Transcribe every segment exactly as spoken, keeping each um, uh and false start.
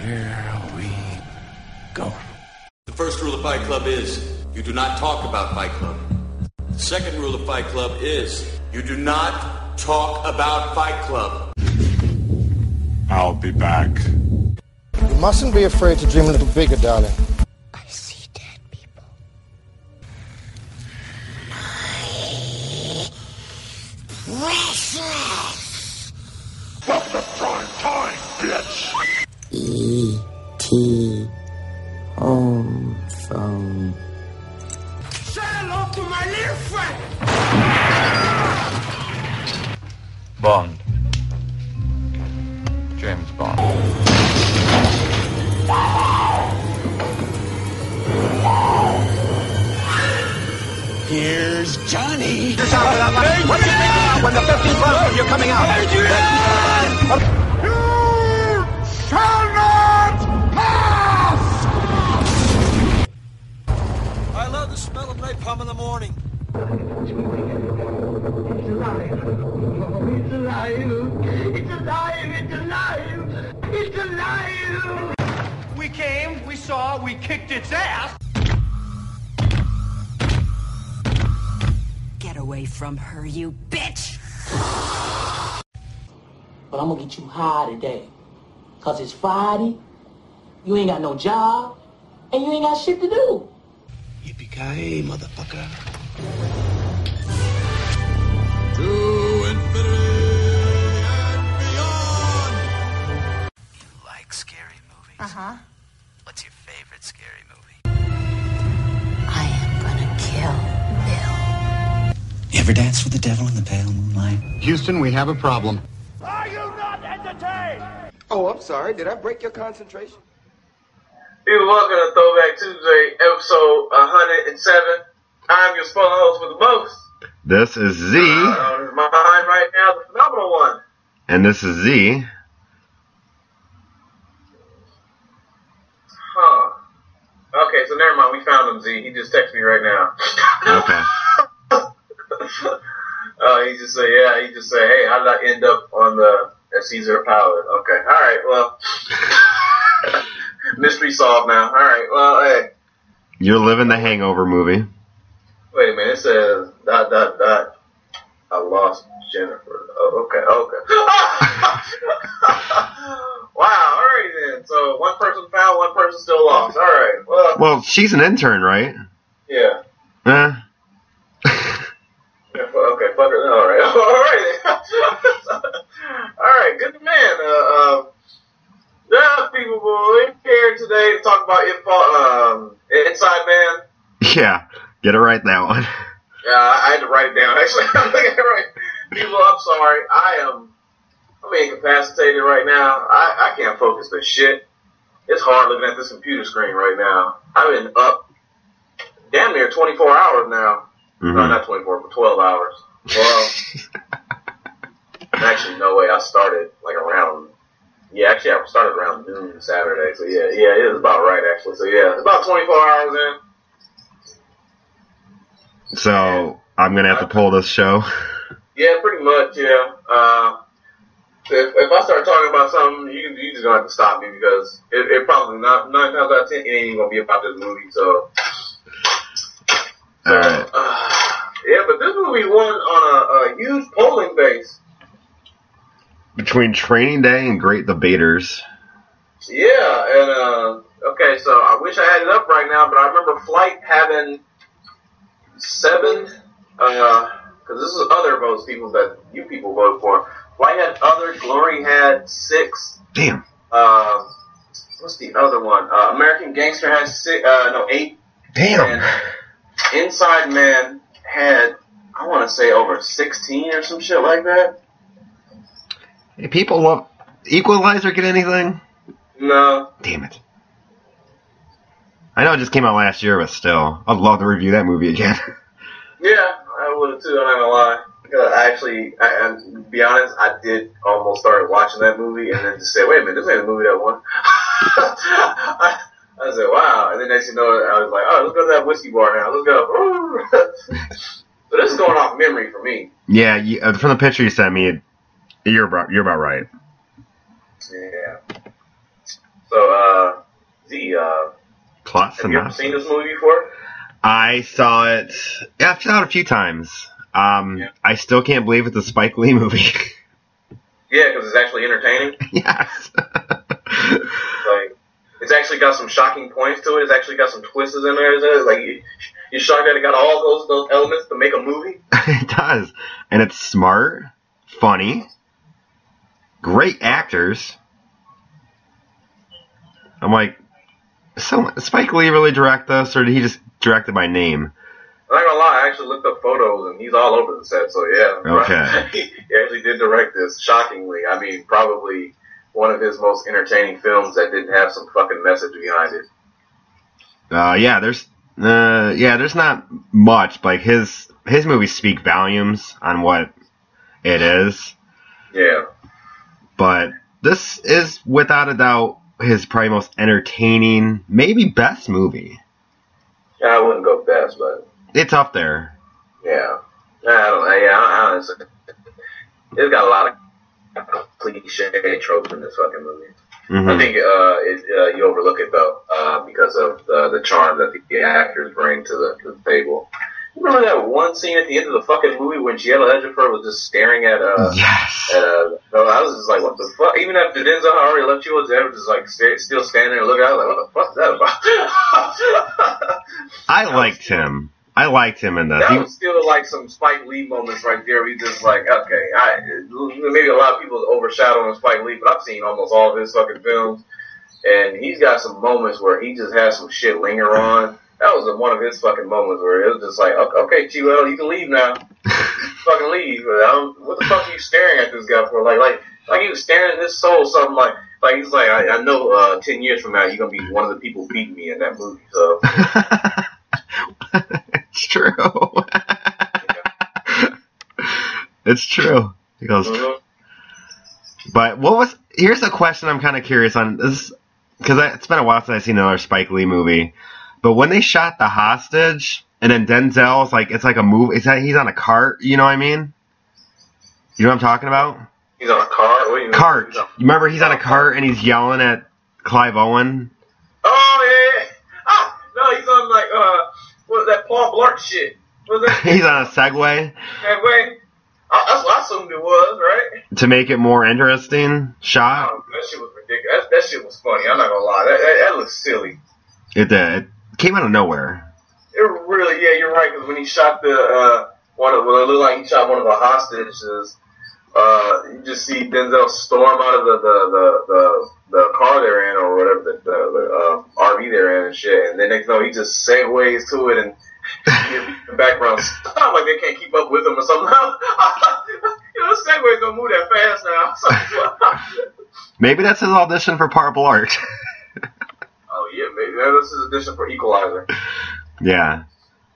Here we go. The first rule of Fight Club is you do not talk about Fight Club. The second rule of Fight Club is you do not talk about Fight Club. I'll be back. You mustn't be afraid to dream a little bigger, darling. I see dead people. Precious! What's the prime time, bitch? E T Home phone. Say hello to my little friend! Bond. James Bond. Here's Johnny! You're out of that line. What do you think? When the fifteenth bus, when you're coming out. You shall not pass! I love the smell of napalm in the morning. It's alive. Oh, it's alive. It's alive. It's alive. It's alive. We came, we saw, we kicked its ass. Get away from her, you bitch! But I'm gonna get you high today. Cause it's Friday, you ain't got no job, and you ain't got shit to do. Yippee-ki-yay, motherfucker. To infinity and beyond. You like scary movies? Uh-huh. What's your favorite scary movie? I am gonna kill Bill. You ever dance with the devil in the pale moonlight? Houston, we have a problem. Are you not entertained? Oh, I'm sorry. Did I break your concentration? People, welcome to Throwback Tuesday, episode one hundred seven. I'm your spoiler host with the most. This is Z. Uh, on my mind right now, the phenomenal one. And this is Z. Huh. Okay, so never mind. We found him, Z. He just texted me right now. Okay. uh, he just said, yeah, he just said, hey, how did I end up on the Caesar palette? Okay, all right, well. Mystery solved now. All right, well, hey. You're living the Hangover movie. Wait a minute, it says, dot, dot, dot. I lost Jennifer. Oh, okay, okay. Wow, all right then. So one person found, one person still lost. All right, well. Well, she's an intern, right? Yeah. Eh. Yeah, okay, fuck her. All right, all right. All right, good man. Uh, uh, yeah, people, we're here today to talk about um, Inside Man. Yeah, get it right, that one. Yeah, I had to write it down. Actually, I'm looking at it right. People, I'm sorry. I am. I'm incapacitated right now. I, I can't focus for shit. It's hard looking at this computer screen right now. I've been up damn near twenty-four hours now. Mm-hmm. No, not twenty-four, but twelve hours. Well, actually, no way. I started like around. Yeah, actually, I started around noon Saturday. So yeah, yeah, it was about right actually. So yeah, it's about twenty-four hours in. So I'm gonna have to pull this show. Yeah, pretty much. Yeah. Uh, if, if I start talking about something, you you just gonna have to stop me because it, it probably not nine times out of ten it ain't even gonna be about this movie. So. All right. Uh, yeah, but this movie won on a, a huge polling base. Between Training Day and Great Debaters. Yeah, and uh, okay, so I wish I had it up right now, but I remember Flight having seven. Uh, because this is other votes, people that you people vote for. Flight had other. Glory had six. Damn. Uh, what's the other one? Uh, American Gangster had six. Uh, no, eight. Damn. And Inside Man had, I want to say, over sixteen or some shit like that. Hey, people love Equalizer. Get anything? No. Damn it. I know it just came out last year, but still, I'd love to review that movie again. Yeah, I would have too. I'm not gonna lie. Because I actually, I, I, to be honest, I did almost start watching that movie and then just say, wait a minute, this ain't a movie that won. I, I said, wow. And then next you know, I was like, oh, let's go to that whiskey bar now. Let's go. So this is going off memory for me. Yeah, you, uh, from the picture you sent me, it, you're about, you're about right. Yeah. So, plot Have you ever synopsis. seen this movie before? I saw it. Yeah, I've saw it a few times. Um, Yeah. I still can't believe it's a Spike Lee movie. Yeah, because it's actually entertaining. Yes. Like, it's actually got some shocking points to it. It's actually got some twists in there. Isn't it? Like, you, you're shocked that it got all those those elements to make a movie. It does. And it's smart, funny, great actors. I'm like, so Spike Lee really direct this, or did he just direct it by name? I'm not gonna lie, I actually looked up photos and he's all over the set, so yeah. Okay. he actually did direct this, shockingly. I mean, probably one of his most entertaining films that didn't have some fucking message behind it. Uh, yeah, there's, uh, yeah, there's not much. Like his his movies speak volumes on what it is. Yeah. But this is without a doubt his probably most entertaining, maybe best movie. Yeah, I wouldn't go best, but It's up there. yeah. I don't know. Yeah, I, honestly, it's got a lot of cliche tropes in this fucking movie. Mm-hmm. I think uh, it, uh, you overlook it though uh, because of the, the charm that the actors bring to the, to the table. You remember that one scene at the end of the fucking movie when Gianna Ejiofor was just staring at uh Yes. at uh no, I was just like, what the fuck? Even after Denzel already left, you was there just like sta- still standing there and looking. I was like, what the fuck is that about? I liked him. I liked him in this. That He- was still like some Spike Lee moments right there. We just like, okay, I maybe a lot of people overshadowing Spike Lee, but I've seen almost all of his fucking films, and he's got some moments where he just has some shit linger on. That was one of his fucking moments where it was just like, okay, Chiwetel, you can leave now. Fucking leave. I don't, what the fuck are you staring at this guy for? Like, like, like he was staring at his soul. Something like, like he's like, I, I know, uh, ten years from now, you're gonna be one of the people beating me in that movie. So. It's true. It's true. He goes. Mm-hmm. But what was? Here's a question I'm kind of curious on. This because it's been a while since I've seen another Spike Lee movie. But when they shot the hostage, and then Denzel's like, it's like a movie. It's like he's on a cart. You know what I mean? You know what I'm talking about? He's on a cart. What do you mean? Cart. He's on- You remember he's on a cart and he's yelling at Clive Owen. Oh yeah, yeah. Ah, no, he's on like uh, what was that Paul Blart shit? What was that? He's on a Segway That way. I, that's what I assumed it was, right? to make it more interesting. Shot. Oh, that shit was ridiculous. That, that shit was funny. I'm not gonna lie. That that, that looks silly. It did. It came out of nowhere. It really, yeah, you're right. Because when he shot the uh, one of, well, it looked like he shot one of the hostages. Uh, you just see Denzel storm out of the the the the, the car they're in or whatever the the, the uh, R V they're in and shit. And then next know he just segues to it and. The background sound like they can't keep up with him or something. You know, Segways don't move that fast now. Maybe that's his audition for Paul Blart. Oh yeah, maybe this is audition for Equalizer. Yeah.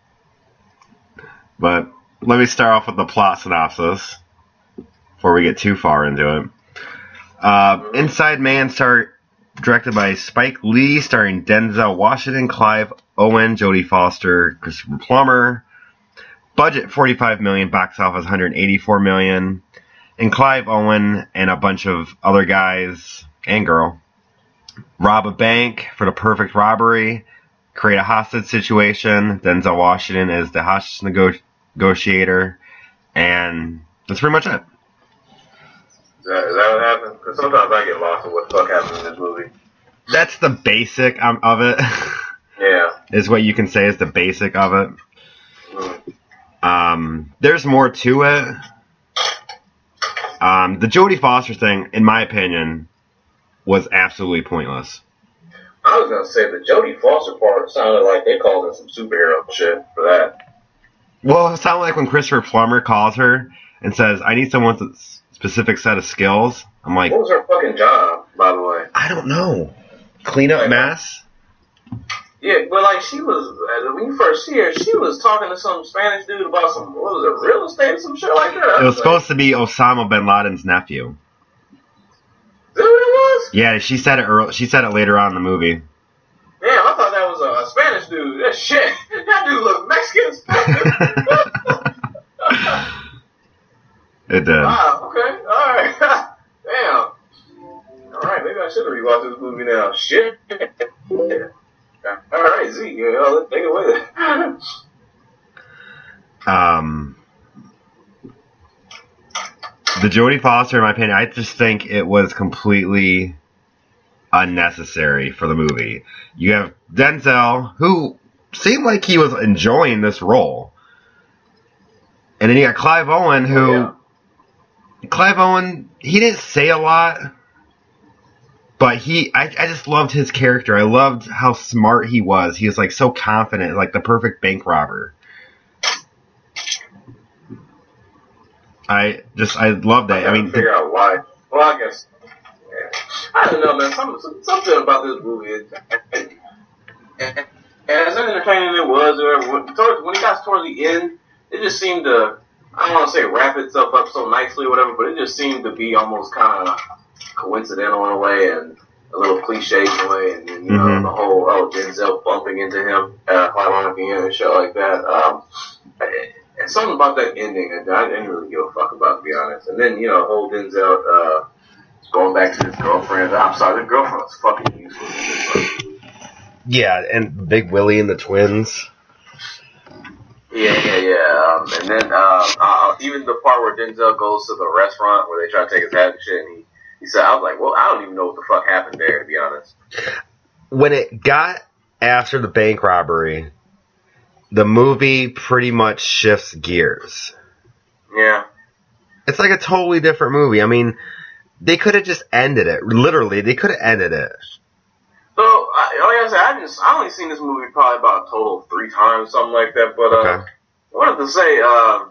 But let me start off with the plot synopsis before we get too far into it. Uh, Inside Man, star directed by Spike Lee, starring Denzel Washington, Clive Owen, Jodie Foster, Christopher Plummer. Budget forty-five million dollars, box office one hundred eighty-four million dollars. And Clive Owen and a bunch of other guys and girl rob a bank for the perfect robbery, create a hostage situation. Denzel Washington is the hostage nego- negotiator, and that's pretty much it. Is that, is that what happened? Because sometimes I get lost in what the fuck happened in this movie. That's the basic um, of it. Yeah. Is what you can say is the basic of it. Mm. Um, there's more to it. Um, the Jodie Foster thing, in my opinion, was absolutely pointless. I was gonna say the Jodie Foster part sounded like they called her some superhero shit for that. Well, it sounded like when Christopher Plummer calls her and says, I need someone with a specific set of skills. I'm like, What was her fucking job, by the way? I don't know. Clean up mess? Yeah, but like she was, when you first see her, she was talking to some Spanish dude about some, what was it, real estate or some shit like that? I It was like, supposed to be Osama bin Laden's nephew. Is that what it was? Yeah, she said it early, she said it later on in the movie. Damn, I thought that was a, a Spanish dude. That shit, that dude looked Mexican as fuck. It did. Wow, okay, alright. Damn. Alright, maybe I should have rewatched this movie now. Shit. All right, Z, you know, let's take it away then. Um, the Jodie Foster, in my opinion, I just think it was completely unnecessary for the movie. You have Denzel, who seemed like he was enjoying this role. And then you got Clive Owen, who... Oh, yeah. Clive Owen, he didn't say a lot, but he... I, I just loved his character. I loved how smart he was. He was, like, so confident, like the perfect bank robber. I just... I love that. I, I mean... figure out why. Well, I guess... Yeah. I don't know, man. Some, some, something about this movie... It, it, it, as entertaining it was, or when, towards, when it got towards the end... It just seemed to, I don't want to say wrap itself up so nicely or whatever, but it just seemed to be almost kind of coincidental in a way and a little cliche in a way. And, you know, mm-hmm. the whole, oh, Denzel bumping into him, uh, Clive Owen at the end and shit like that. Um, and something about that ending, I didn't really give a fuck about, to be honest. And then, you know, the whole Denzel uh, going back to his girlfriend. I'm sorry, the girlfriend was fucking useless. Yeah, and Big Willie and the twins. Yeah, yeah, yeah. Um, and then uh, uh, even the part where Denzel goes to the restaurant where they try to take his hat and shit, and he, he said, I was like, well, I don't even know what the fuck happened there, to be honest. When it got after the bank robbery, the movie pretty much shifts gears. Yeah. It's like a totally different movie. I mean, they could have just ended it. Literally, they could have ended it. So, I, like I said, I just I only seen this movie probably about a total of three times, something like that. But uh, okay. I wanted to say, uh,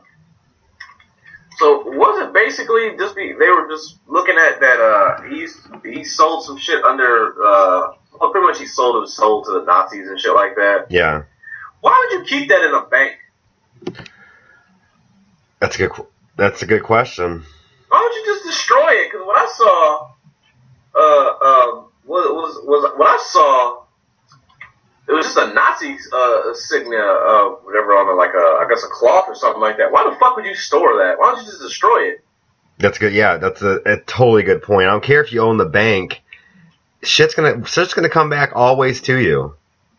so was it basically just be they were just looking at that? Uh, he's he sold some shit under. Uh, well, pretty much he sold his soul to the Nazis and shit like that. Yeah. Why would you keep that in a bank? That's a good. That's a good question. Why don't you just destroy it? Because what I saw, uh, um. Was, was was what I saw? It was just a Nazi uh, insignia, uh, whatever, on a, like a I guess a cloth or something like that. Why the fuck would you store that? Why don't you just destroy it? That's good. Yeah, that's a, a totally good point. I don't care if you own the bank. Shit's gonna shit's gonna come back always to you.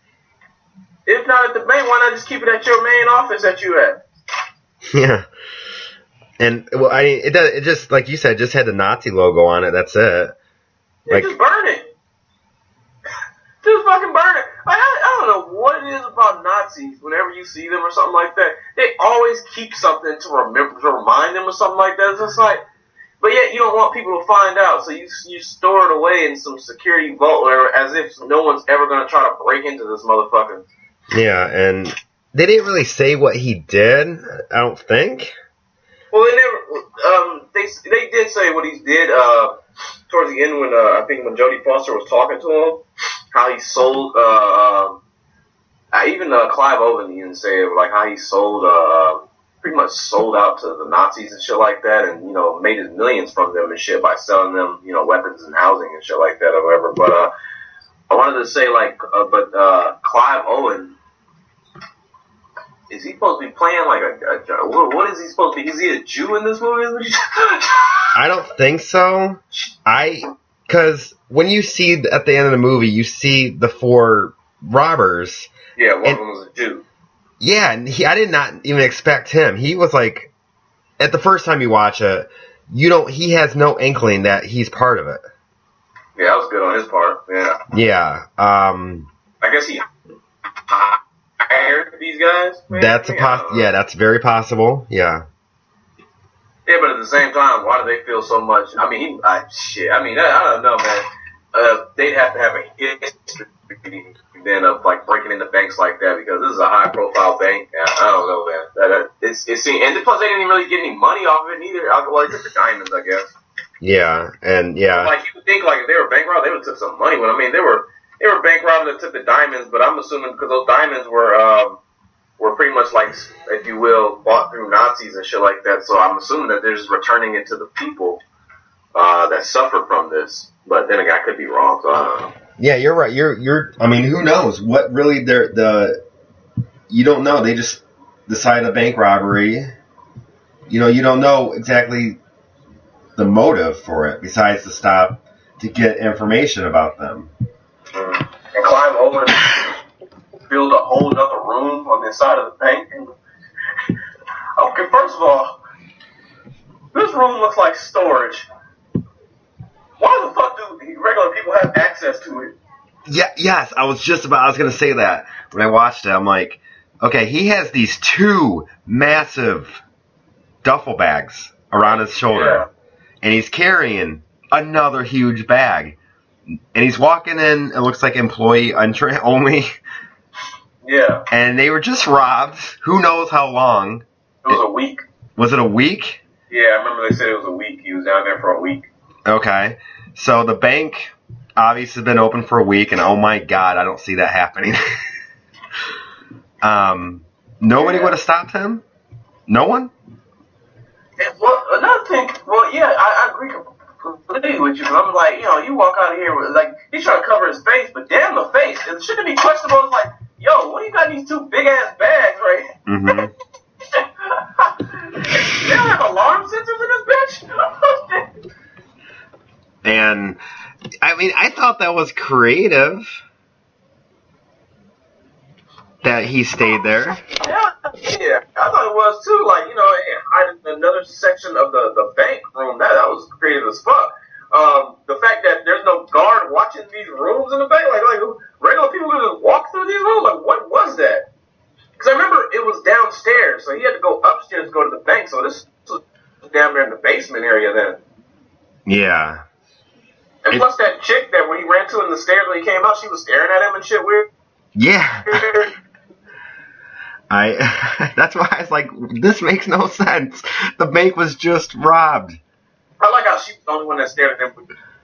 If not at the bank, why not just keep it at your main office that you at? Yeah. And well, I it does it just like you said, just had the Nazi logo on it. That's it. Yeah, like, just burn it. Just fucking burn it. Like, I, I don't know what it is about Nazis. Whenever you see them or something like that, they always keep something to remember, to remind them or something like that. It's just like, but yet you don't want people to find out, so you you store it away in some security vault, or as if no one's ever going to try to break into this motherfucker. Yeah, and they didn't really say what he did. I don't think. Well, they never. Um, they they did say what he did. Uh, towards the end, when uh, I think when Jodie Foster was talking to him. How he sold, uh, uh, even uh, Clive Owen even say it, like how he sold, uh, pretty much sold out to the Nazis and shit like that, and you know made his millions from them and shit by selling them, you know, weapons and housing and shit like that or whatever. But uh, I wanted to say like, uh, but uh, Clive Owen, is he supposed to be playing like a, a what, what is he supposed to be? Is he a Jew in this movie? I don't think so. I. Because when you see at the end of the movie, you see the four robbers. Yeah, one of them was a Jew. Yeah, and he, I did not even expect him. He was like, at the first time you watch it, you don't. He has no inkling that he's part of it. Yeah, that was good on his part. Yeah. Yeah. Um. I guess he hired these guys. Maybe? That's a poss- Yeah, that's very possible. Yeah. Yeah, but at the same time, why do they feel so much? I mean, he, I, shit. I mean, I, I don't know, man. Uh, they'd have to have a history then of like breaking into banks like that because this is a high-profile bank. I, I don't know, man. That, uh, it's it's and plus they didn't even really get any money off of it neither. Well, they took the diamonds, I guess. Yeah, and yeah. Like you would think, like if they were bank robbed, they would have took some money. But I mean, they were they were bank robbed and took the diamonds. But I'm assuming because those diamonds were. Um, were pretty much like, if you will, bought through Nazis and shit like that. So I'm assuming that they're just returning it to the people uh, that suffered from this. But then again, I could be wrong. So I don't know. Yeah, you're right. You're you're. I mean, who knows what really they're the. You don't know. They just decided a bank robbery. You know, you don't know exactly the motive for it besides to stop to get information about them. Mm. And Clive Owen. inside of the bank. And, okay, first of all, this room looks like storage. Why the fuck do regular people have access to it? Yeah, yes, I was just about, I was going to say that. When I watched it, I'm like, okay, he has these two massive duffel bags around his shoulder. Yeah. And he's carrying another huge bag. And he's walking in, it looks like employee entry only. Yeah. And they were just robbed. Who knows how long. It was a week. Was it a week? Yeah, I remember they said it was a week. He was down there for a week. Okay. So the bank obviously has been open for a week, and oh my god, I don't see that happening. um, nobody yeah. would have stopped him? No one? And, well, another thing, well, yeah, I, I agree completely with you, but I'm like, you know, you walk out of here with, like, he's trying to cover his face, but damn the face. It shouldn't be questionable. It's like, yo, what do you got in these two big-ass bags right here? Mm-hmm. They don't have alarm sensors in this bitch? And, I mean, I thought that was creative that he stayed there. Yeah, yeah, I thought it was too. Like, you know, hiding another section of the, the bank room, that, that was creative as fuck. Um, the fact that there's no guard watching these rooms in the bank, like, like regular people could just walk through these rooms, like, what was that? Because I remember it was downstairs, so he had to go upstairs to go to the bank, so this was down there in the basement area then. Yeah. And it, plus that chick that when he ran to in the stairs when he came out, she was staring at him and shit weird. Yeah. I. That's why I was like, this makes no sense. The bank was just robbed. I like how she was the only one that stared at him.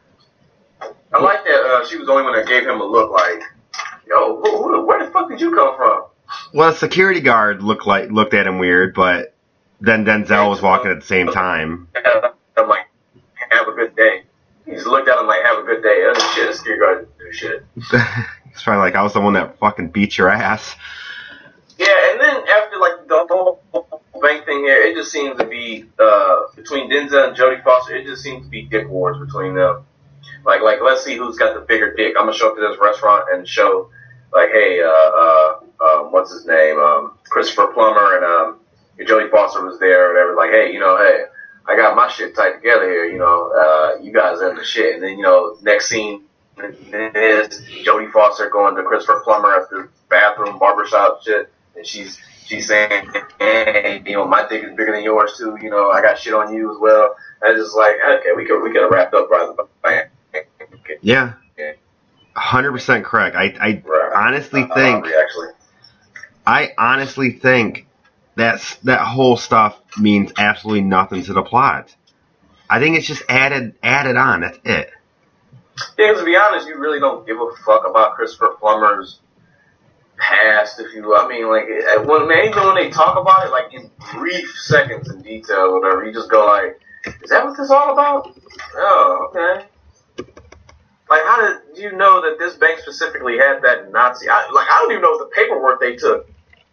I like that uh, she was the only one that gave him a look like, yo, who, who, where the fuck did you come from? Well, a security guard looked like looked at him weird, but then Denzel was walking at the same time. I'm like, have a good day. He just looked at him like, have a good day. Other shit, the security guard didn't do shit. It's probably like, I was the one that fucking beat your ass. Yeah, and then after like the whole bank thing here, it just seems to be uh, between Denzel and Jodie Foster. It just seems to be dick wars between them. Like, like let's see who's got the bigger dick. I'm gonna show up to this restaurant and show, like, hey, uh, uh, um, what's his name, um, Christopher Plummer, and um, Jodie Foster was there, or whatever. Like, hey, you know, hey, I got my shit tight together here. You know, uh, you guys are in the shit. And then, you know, next scene is Jodie Foster going to Christopher Plummer at the bathroom barbershop shit. And she's she's saying, hey, you know, my dick is bigger than yours too. You know, I got shit on you as well. And it's just like, okay, we could we could have wrapped up rather than yeah, hundred percent correct. I I right. honestly uh, think actually, I honestly think that's that whole stuff means absolutely nothing to the plot. I think it's just added added on. That's it. Yeah, to be honest, you really don't give a fuck about Christopher Plummer's past, if you, I mean, like, when, even when they talk about it, like, in brief seconds in detail or whatever, you just go like, is that what this is all about? Oh, okay. Like, how did you know that this bank specifically had that Nazi? I, like, I don't even know the paperwork they took.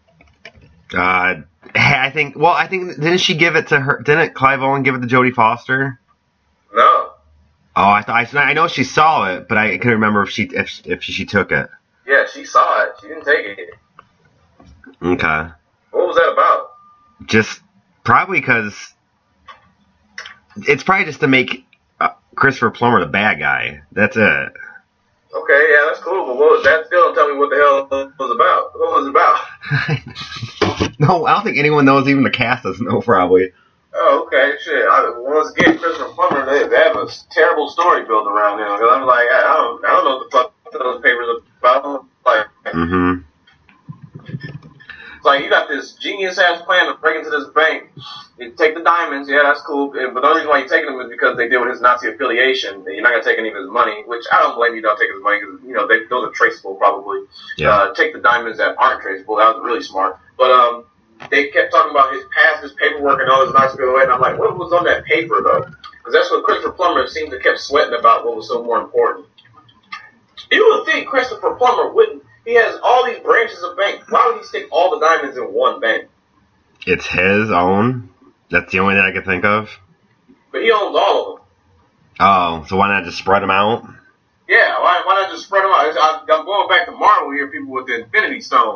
Uh, I think, well, I think, didn't she give it to her, didn't Clive Owen give it to Jodie Foster? No. Oh, I thought, I know she saw it, but I couldn't remember if she, if, if she, she took it. Yeah, she saw it. She didn't take it. Okay. What was that about? Just probably because it's probably just to make uh, Christopher Plummer the bad guy. That's it. Okay, yeah, that's cool. But what was that? Still don't tell me what the hell it was about. What was it about? No, I don't think anyone knows. Even the cast doesn't know, probably. Oh, okay, shit. I, once again, Christopher Plummer, they, they have a terrible story built around him. Because I'm like, I don't, I don't know what the fuck those papers are about. Like, mm-hmm. It's like, you got this genius-ass plan to break into this bank. You take the diamonds, yeah, that's cool. But the only reason why you're taking them is because they deal with his Nazi affiliation. And you're not going to take any of his money, which I don't blame you not taking his money because, you know, they, those are traceable probably. Yeah. Uh, take the diamonds that aren't traceable. That was really smart. But, um, they kept talking about his past, his paperwork, and all this nice go away. And I'm like, what was on that paper, though? Because that's what Christopher Plummer seemed to kept sweating about what was so more important. You would think Christopher Plummer wouldn't. He has all these branches of bank. Why would he stick all the diamonds in one bank? It's his own. That's the only thing I can think of. But he owns all of them. Oh, so why not just spread them out? Yeah, why, why not just spread them out? I, I'm going back to Marvel here, people with the Infinity Stones.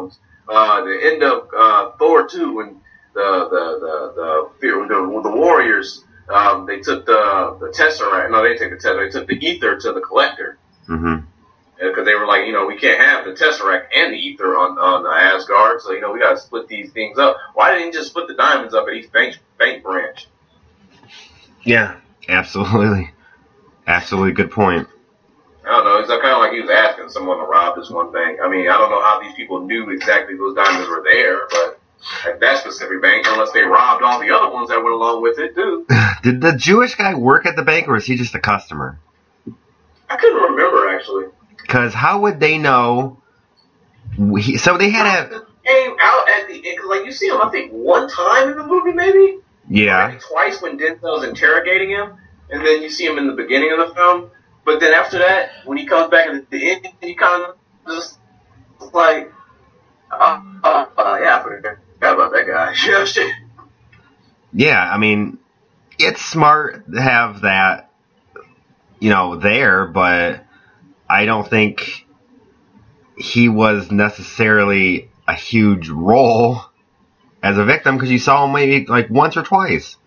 uh, the end of uh, Thor two when the the the the the, the, the Warriors um, they took the the Tesseract. No, they took the Tesseract. They took the Ether to the Collector. Mm-hmm. Because they were like, you know, we can't have the Tesseract and the Ether on on Asgard, so you know we got to split these things up. Why didn't he just split the diamonds up at each bank bank branch? Yeah, absolutely, absolutely good point. I don't know. It's kind of like he was asking someone to rob this one bank. I mean, I don't know how these people knew exactly those diamonds were there, but at that specific bank, unless they robbed all the other ones that went along with it, too. Did the Jewish guy work at the bank, or was he just a customer? I couldn't remember, actually. Because how would they know? We, so they had a came out at the end. Because like you see him, I think one time in the movie, maybe. Yeah. Maybe twice when Denzel's interrogating him, and then you see him in the beginning of the film. But then after that, when he comes back at the end, he kind of just like, uh, uh, uh yeah, I forgot about that guy. Yeah, shit. Yeah, I mean, it's smart to have that, you know, there, but I don't think he was necessarily a huge role as a victim because you saw him maybe like once or twice.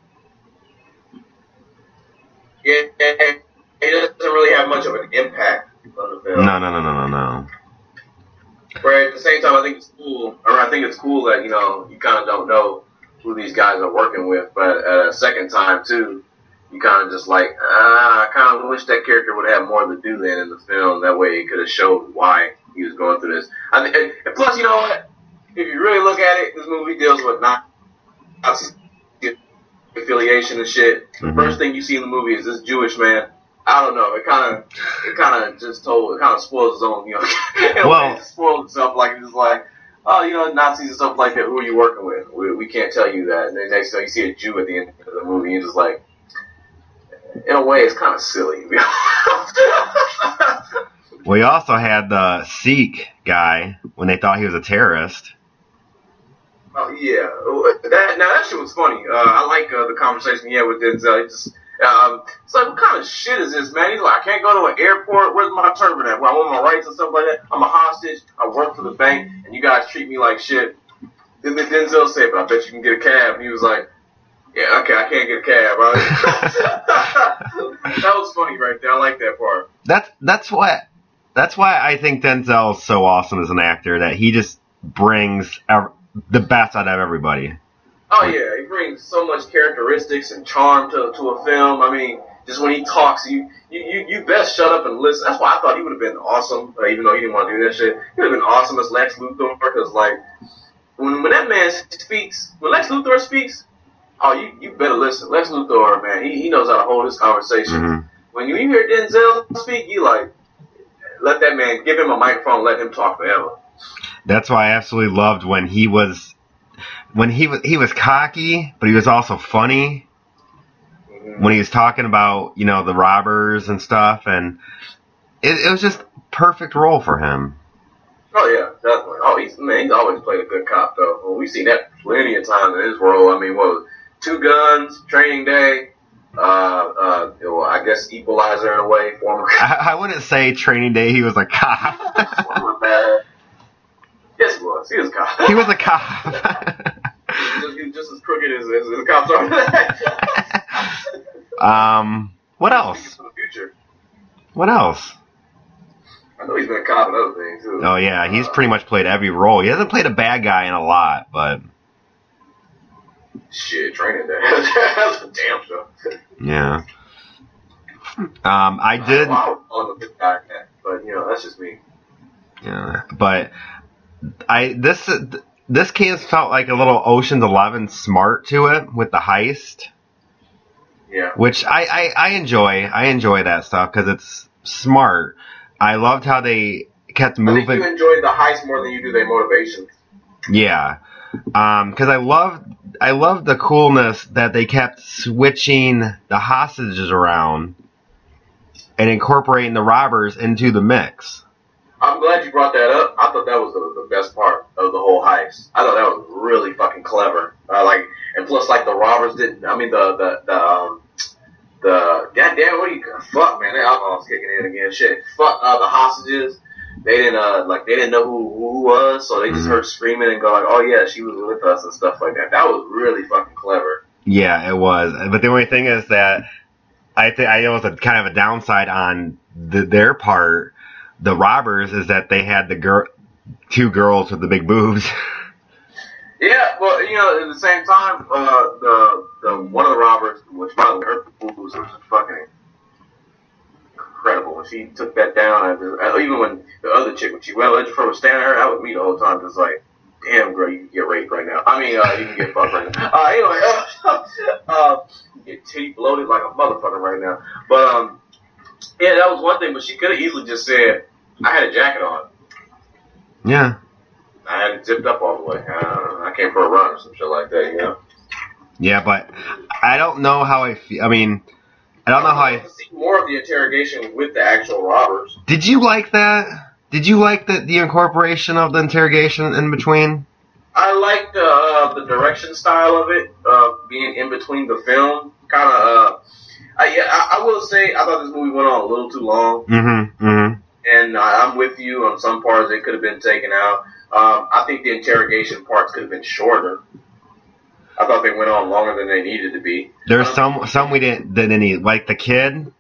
Yeah, it doesn't really have much of an impact on the film. No, no, no, no, no, no. But at the same time, I think it's cool, or I think it's cool that, you know, you kind of don't know who these guys are working with, but at a second time, too, you kind of just like, ah, I kind of wish that character would have more to do then in the film. That way it could have showed why he was going through this. I mean, and, and plus, you know what? If you really look at it, this movie deals with Nazi affiliation and shit. Mm-hmm. The first thing you see in the movie is this Jewish man. I don't know. It kind of, it kind of just told, it kind of spoils its own, you know. In a well, way, it spoiled itself. Like it's just like, oh, you know, Nazis and stuff like that. Who are you working with? We, we can't tell you that. And then next thing you see a Jew at the end of the movie, you're just like, in a way, it's kind of silly. We also had the Sikh guy when they thought he was a terrorist. Oh yeah, that now that shit was funny. Uh, I like uh, the conversation he had with Denzel. He just, um, it's like, what kind of shit is this, man? He's like, I can't go to an airport. Where's my turban at? Well, I want my rights and stuff like that. I'm a hostage. I work for the bank, and you guys treat me like shit. Then Denzel said, but I bet you can get a cab. And he was like, yeah, okay, I can't get a cab, right? That was funny right there. I like that part. That's that's what that's why I think Denzel's so awesome as an actor, that he just brings ev- the best out of everybody. Oh yeah, he brings so much characteristics and charm to to a film. I mean, just when he talks, you you you, you best shut up and listen. That's why I thought he would have been awesome, uh, even though he didn't want to do that shit. He would have been awesome as Lex Luthor, because like when when that man speaks, when Lex Luthor speaks. Oh, you, you better listen. Lex Luthor, man, he, he knows how to hold his conversation. Mm-hmm. When you hear Denzel speak, you like, let that man, give him a microphone, let him talk forever. That's why I absolutely loved when he was, when he was, he was cocky, but he was also funny. Mm-hmm. When he was talking about, you know, the robbers and stuff, and it, it was just perfect role for him. Oh yeah, definitely. Oh, he's, man, he's always played a good cop, though. Well, we've seen that plenty of times in his role. I mean, what was it? Two Guns, Training Day, uh, uh, well, I guess Equalizer in a way, former. I, I wouldn't say Training Day. He was a cop. Former bad. Yes, he was. He was a cop. He was a cop. he, was, he was just as crooked as, as, as the cops are. um, what else? For the future. What else? I know he's been a cop and other things too. Oh yeah, he's uh, pretty much played every role. He hasn't played a bad guy in a lot, but. Shit, Training Day. That's a damn show. Yeah. Um, I did. Well, I would call him a good guy, but you know, that's just me. Yeah, but I this this case felt like a little Ocean's Eleven smart to it with the heist. Yeah. Which I, I, I enjoy. I enjoy that stuff because it's smart. I loved how they kept moving. I think you enjoy the heist more than you do their motivation. Yeah. Um, cause I loved, I loved the coolness that they kept switching the hostages around and incorporating the robbers into the mix. I'm glad you brought that up. I thought that was the, the best part of the whole heist. I thought that was really fucking clever. Uh, like, and plus, like, the robbers didn't, I mean, the, the, the, um, the, goddamn, what do you, fuck, man, that alcohol's kicking in again, shit. Fuck, uh, the hostages they didn't uh like they didn't know who who was, so they just Mm-hmm. heard screaming and go like, oh yeah, she was with us and stuff like that. That was really fucking clever. Yeah, it was. But the only thing is that I think I know it's a kind of a downside on the, their part. The robbers is that they had the girl, two girls with the big boobs. Yeah, well, you know, at the same time, uh, the the one of the robbers, which by the way, her boobs was fucking incredible when she took that down. I just, even when the other chick, when she well edged for was standing there, that was me the whole time, just like, damn, girl, you can get raped right now. I mean, uh, you can get fucked right now. Uh, anyway, uh, uh, you get teeth bloated like a motherfucker right now. But um, yeah, that was one thing. But she could have easily just said, I had a jacket on. Yeah. I had it zipped up all the way. Uh, I came for a run or some shit like that, you know? Yeah, but I don't know how I feel. I mean, I don't know how I... see more of the interrogation with the actual robbers. Did you like that? Did you like the, the incorporation of the interrogation in between? I liked the, uh, the direction style of it, uh, being in between the film. Kind of, uh, I, yeah, I, I will say, I thought this movie went on a little too long. Mm-hmm, mm-hmm. And uh, I'm with you on some parts. It could have been taken out. Um, I think the interrogation parts could have been shorter. I thought they went on longer than they needed to be. There's um, some some we didn't didn't need, like the kid.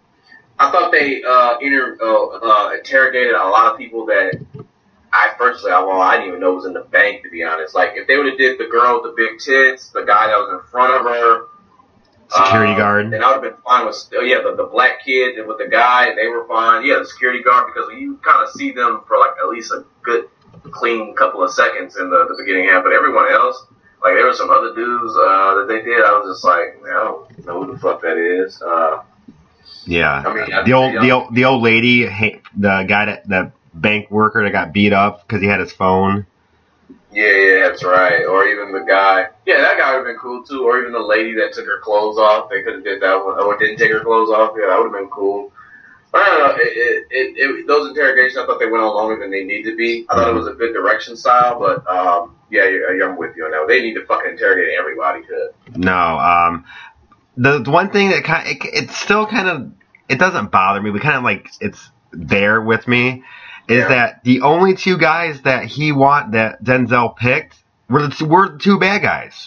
I thought they uh, inter, uh, uh, interrogated a lot of people that I personally, well, I didn't even know was in the bank, to be honest. Like, if they would have did the girl with the big tits, the guy that was in front of her, security um, guard, then I would have been fine with, oh, yeah, the, the black kid and with the guy, they were fine. Yeah, the security guard, because you kind of see them for like at least a good, clean couple of seconds in the, the beginning half, but everyone else, like, there were some other dudes uh, that they did. I was just like, man, I don't know who the fuck that is. Uh, yeah, I mean, I the old think, the old the old lady, the guy that the bank worker that got beat up because he had his phone. Yeah, yeah, that's right. Or even the guy. Yeah, that guy would have been cool too. Or even the lady that took her clothes off. They could have did that one. Or didn't take her clothes off. Yeah, that would have been cool. I don't know. It, it, it, it, those interrogations, I thought they went on longer than they needed to be. I thought it was a good direction style, but um, yeah, yeah, I'm with you on that. They need to fucking interrogate everybody. Could. No, um, the, the one thing that kind of, it, it's still kind of, it doesn't bother me, but kind of like it's there with me, is yeah. that the only two guys that he want that Denzel picked were the two, were the two bad guys.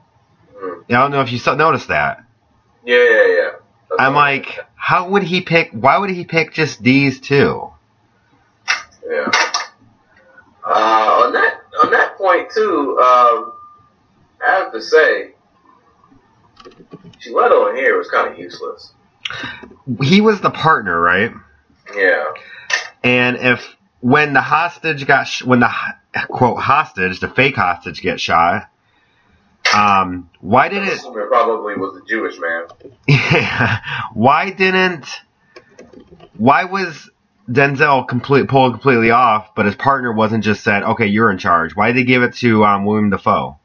Mm. I don't know if you saw, noticed that. Yeah, yeah, yeah. That's I'm like, how would he pick? Why would he pick just these two? Yeah. Uh, on that on that point too, um, I have to say, Chiwetel in here was kind of useless. He was the partner, right? Yeah. And if when the hostage got sh- when the quote hostage, the fake hostage gets shot, um, why did it? It probably was a Jewish man. Yeah. Why didn't? Why was Denzel complete pulled completely off, but his partner wasn't just said, "Okay, you're in charge"? Why did they give it to um, William Dafoe?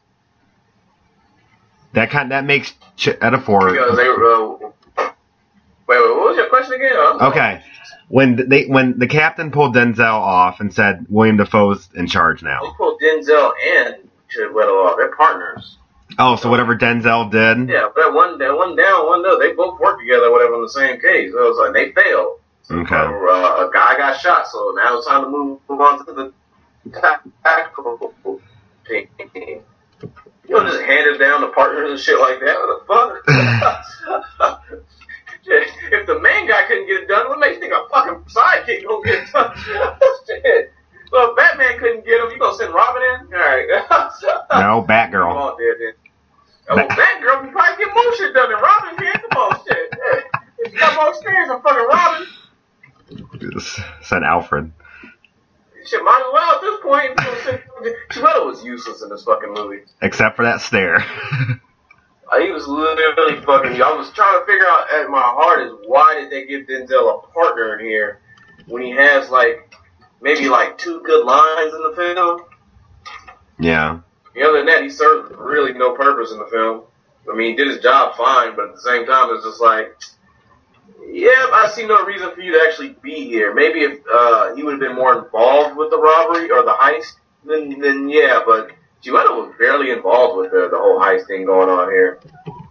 That kind that makes Ch- Ejiofor. Because they were. Uh, wait, wait, what was your question again? Okay. When they when the captain pulled Denzel off and said William Dafoe's in charge now. They pulled Denzel and Chiwetel off. They're partners. Oh, so whatever Denzel did. Yeah, but that one, that one down, one up. They both worked together, whatever, on the same case. So it was like they failed. Okay. So, uh, a guy got shot, so now it's time to move, move on to the tactical team. You don't just hand it down to partners and shit like that. What the fuck? If the main guy couldn't get it done, what makes you think a fucking sidekick gonna get it done? Shit. So if Batman couldn't get him, you gonna send Robin in? Alright. No, Batgirl. Come on, there, then. Oh, well, Batgirl can probably get more shit done than Robin can. Come on, shit. If you got more experience than fucking Robin. Send Alfred. Shit, might as well at this point. Chiwetel was useless in this fucking movie. Except for that stare. He was literally fucking. I was trying to figure out at my heart is why did they give Denzel a partner in here when he has like maybe like two good lines in the film. Yeah. Other than that, he served really no purpose in the film. I mean, he did his job fine, but at the same time, it's just like, yeah, I see no reason for you to actually be here. Maybe if uh, he would have been more involved with the robbery or the heist, then then yeah, but. Chiwetel was barely involved with the, the whole heist thing going on here.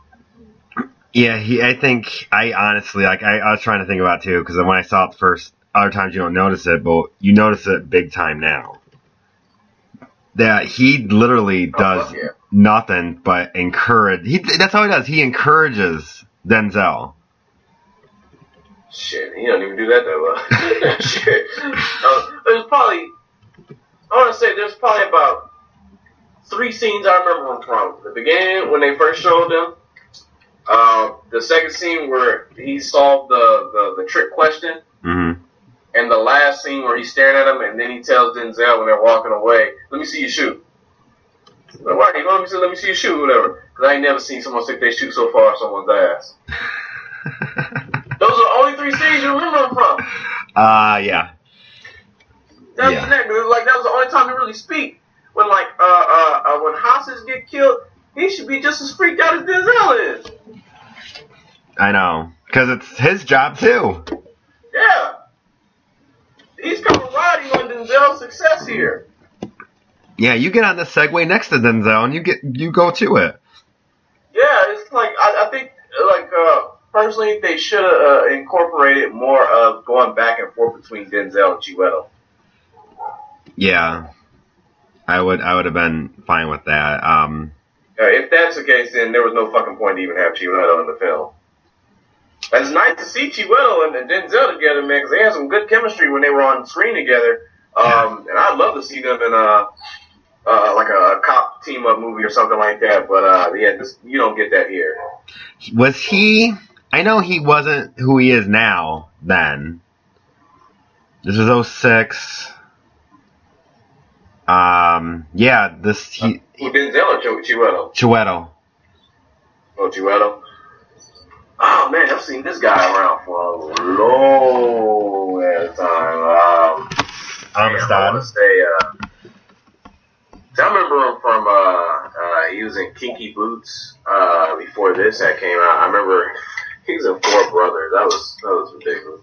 Yeah, he. I think I honestly like. I, I was trying to think about it too because when I saw it first, other times you don't notice it, but you notice it big time now. That he literally does oh, yeah. nothing but encourage. He, that's all he does. He encourages Denzel. Shit, he don't even do that that well. Shit. Uh, there's probably, I want to say there's probably about three scenes I remember him from. The beginning, when they first showed him. Uh, the second scene where he solved the, the, the trick question. Mm-hmm. And the last scene where he's staring at him and then he tells Denzel when they're walking away, let me see you shoot. Like, why? Let me see, let me see you shoot, whatever. Because I ain't never seen someone stick their shoe so far off someone's ass. Those are the only three scenes you remember him from. Uh, yeah. That's yeah. the next, like, that was the only time he really speak. When, like, uh, uh, uh, when hostages get killed, he should be just as freaked out as Denzel is. I know. Because it's his job, too. Yeah. He's kind of riding on Denzel's success here. Yeah, you get on the Segway next to Denzel and you get you go to it. Yeah, it's like, I, I think, like, uh, personally, they should have uh, incorporated more of going back and forth between Denzel and Chiwetel. Yeah. I would I would have been fine with that. Um, uh, if that's the case, then there was no fucking point to even have Chiwetel in the film. It's nice to see Chiwetel and Denzel together, man, because they had some good chemistry when they were on screen together. Um, and I'd love to see them in a, uh, like a cop team-up movie or something like that. But, uh, yeah, this, you don't get that here. Was he... I know he wasn't who he is now, then. This was oh six. Um, yeah, this... He, Who, Denzel or Chiwetel? Chiwetel. Oh, Chiwetel. Oh, man, I've seen this guy around for a long ass time. Um, Amistad. I want to say, uh, I remember him from, uh, uh, he was in Kinky Boots, uh, before this that came out. I remember he was in Four Brothers. That was, that was ridiculous.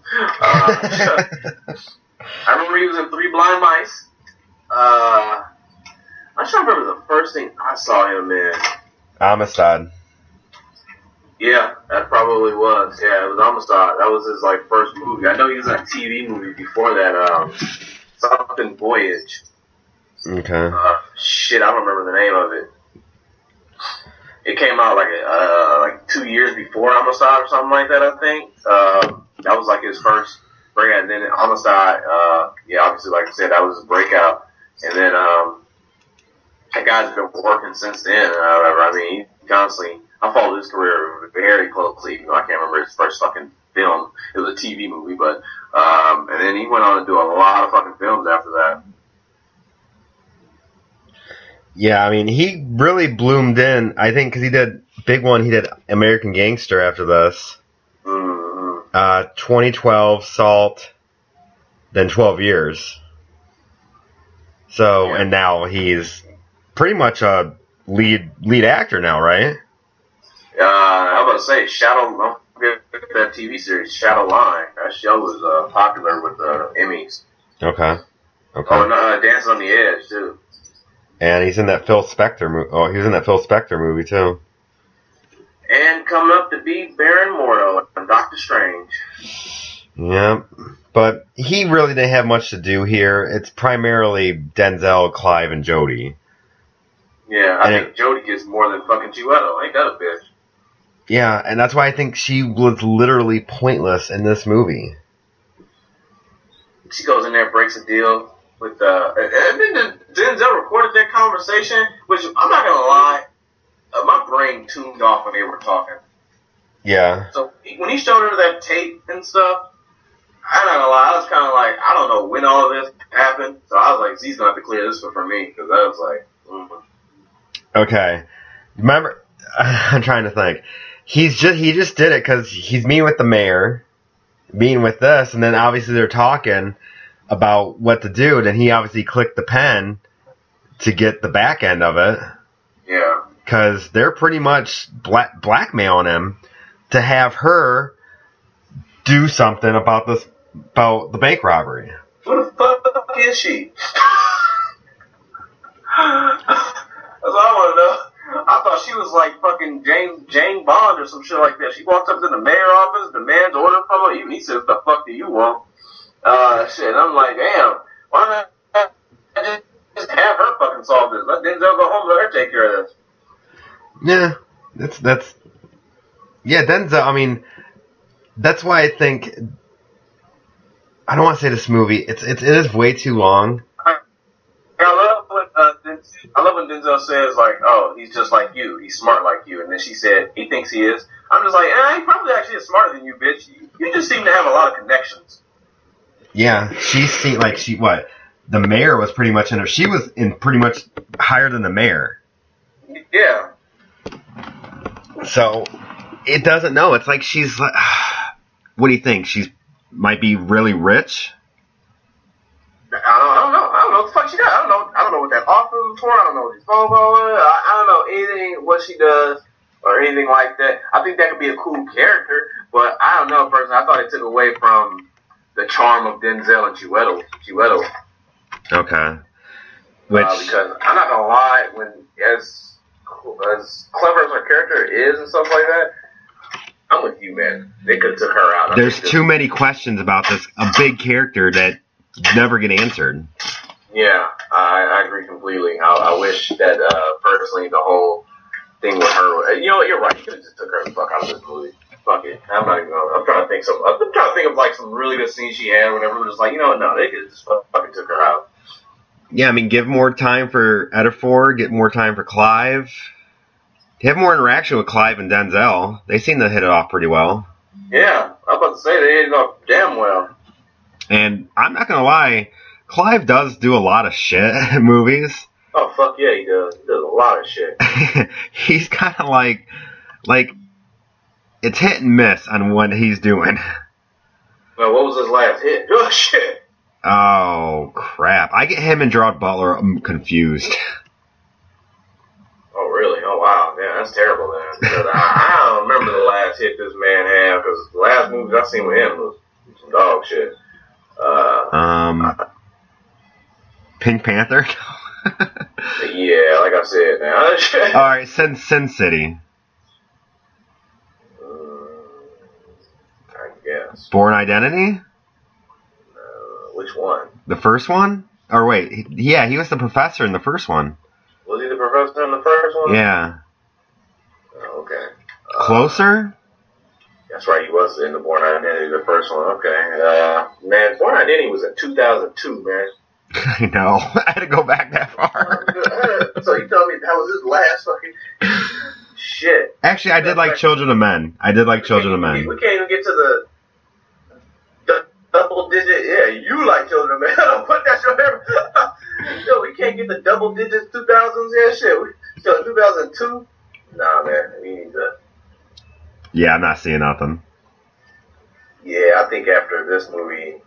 Uh, I remember he was in Three Blind Mice. Uh, I'm trying to remember the first thing I saw him in. Amistad. Yeah, that probably was. Yeah, it was Amistad. That was his, like, first movie. I know he was in a T V movie before that, um, something Voyage. Okay. Uh, shit, I don't remember the name of it. It came out, like, uh, like two years before Amistad or something like that, I think. Uh, that was, like, his first breakout. And then Amistad, uh, yeah, obviously, like I said, that was his breakout. And then, um, that guy's been working since then, uh, whatever. I mean, he constantly... I followed his career very closely, even though I can't remember his first fucking film. It was a T V movie, but, um, and then he went on to do a lot of fucking films after that. Yeah, I mean, he really bloomed in, I think, because he did, big one, he did American Gangster after this. Mm-hmm. Uh, twenty twelve, Salt, then twelve years. So, yeah. And now he's pretty much a lead, lead actor now, right? Uh, I was about to say, Shadow, don't forget that T V series, Shadow Line. That show was uh, popular with the uh, Emmys. Okay. Okay. Oh, and uh, Dancing on the Edge, too. And he's in that Phil Spector movie. Oh, he was in that Phil Spector movie, too. And coming up to be Baron Mordo and Doctor Strange. Yeah. But he really didn't have much to do here. It's primarily Denzel, Clive, and Jodie. Yeah, I and think it, Jodie gets more than fucking Chiwetel. Ain't that a bitch? Yeah, and that's why I think she was literally pointless in this movie. She goes in there, breaks a deal with, uh, and then Denzel recorded that conversation, which, I'm not gonna lie, uh, my brain tuned off when they were talking. Yeah. So, when he showed her that tape and stuff, I'm not gonna lie, I was kind of like, I don't know when all of this happened, so I was like, Z's gonna have to clear this one for me, because I was like, mm. Okay. Remember, I'm trying to think. He's just he just did it because he's meeting with the mayor, meeting with this, and then obviously they're talking about what to do. And he obviously clicked the pen to get the back end of it. Yeah. Because they're pretty much black, blackmailing him to have her do something about this about the bank robbery. Who the fuck is she? That's all I want to know. I thought she was like fucking Jane Jane Bond or some shit like that. She walks up to the mayor's office, demands order from him. He says, "The fuck do you want?" Uh, shit. And I'm like, damn, why not just, just have her fucking solve this? Let Denzel go home and let her take care of this. Yeah, that's that's. Yeah, Denzel. I mean, that's why I think. I don't want to say this movie. It's it's it is way too long. I, I love when uh, Denzel, I love when Denzel says like, "Oh, he's just like you. He's smart like you," and then she said, "He thinks he is." I'm just like, eh, he probably actually is smarter than you, bitch. You, you just seem to have a lot of connections. Yeah, she seemed like she what the mayor was pretty much in her. She was in pretty much higher than the mayor. Yeah. So it doesn't know. It's like she's like, what do you think? She's might be really rich. I don't, I don't know. I don't know what the fuck she does. I don't know. I don't know what that office was for. I don't know what his phone call is. I, I don't know anything what she does or anything like that. I think that could be a cool character, but I don't know. Personally, I thought it took away from the charm of Denzel and Chiwetel. Chiwetel. Okay. Which uh, because I'm not gonna lie, when as as clever as her character is and stuff like that, I'm with you, man. They could have took her out. I there's too many questions about this a big character that never get answered. Yeah, I, I agree completely. I, I wish that uh, personally the whole thing with her. You know, you're right. You could have just took her the fuck out of this movie. Fuck it. I'm not even. Gonna, I'm trying to think some. I'm trying to think of like some really good scenes she had. Whenever it was like, you know what? No, they could have just fucking took her out. Yeah, I mean, give more time for Ejiofor, get more time for Clive. Have more interaction with Clive and Denzel. They seem to hit it off pretty well. Yeah, I was about to say they hit it off damn well. And I'm not gonna lie, Clive does do a lot of shit in movies. Oh fuck yeah, he does. He does a lot of shit. He's kind of like, like, it's hit and miss on what he's doing. Well, what was his last hit? Oh shit. Oh crap! I get him and Gerard Butler um, confused. Oh really? Oh wow, yeah, that's terrible, man. Because I, I don't remember the last hit this man had. Because the last movie I seen with him was some dog shit. Uh, um, Pink Panther. Yeah, like I said, man. All right, Sin Sin City. Um, I guess. Born Identity. Which one? The first one? Or wait, he, yeah, he was the professor in the first one. Was he the professor in the first one? Yeah. Oh, okay. Closer? Uh, that's right, he was in the Born Identity, the first one. Okay. Uh, man, Born Identity was in two thousand two, man. I know. I had to go back that far. So you told me that was his last fucking shit. Actually, I did like, like Children of Men. I did like Children of Men. We can't even get to the double digit, yeah, you like Children of Men. Put that shit there. Yo, we can't get the double digits two thousands, yeah, shit. We, so two thousand two? Nah, man, we need to. Yeah, I'm not seeing nothing. Yeah, I think after this movie.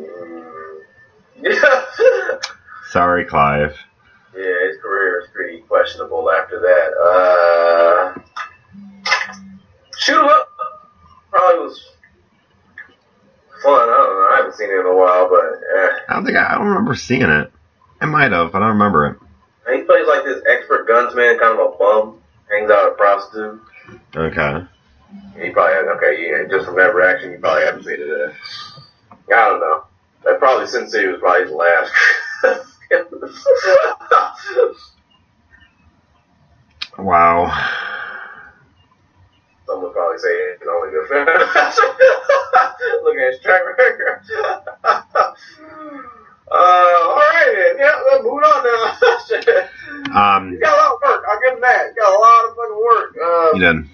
Mm, Sorry, Clive. Yeah, his career is pretty questionable after that. Uh, Shoot 'em Up probably was fun. I don't know. I haven't seen it in a while, but eh. I don't think I, I don't remember seeing it. I might have, but I don't remember it. And he plays like this expert gunsman, kind of a bum, hangs out with a prostitute. Okay. He probably had, okay, yeah, just from that reaction, you probably haven't seen it. Uh, I don't know. That probably Sin City was probably his last. Wow. Some would probably say it's only good film. Look at his track record. uh, alright then. Yeah, let's move on now. um, you got a lot of work. I'll give him that. You got a lot of fucking work. Um, you did.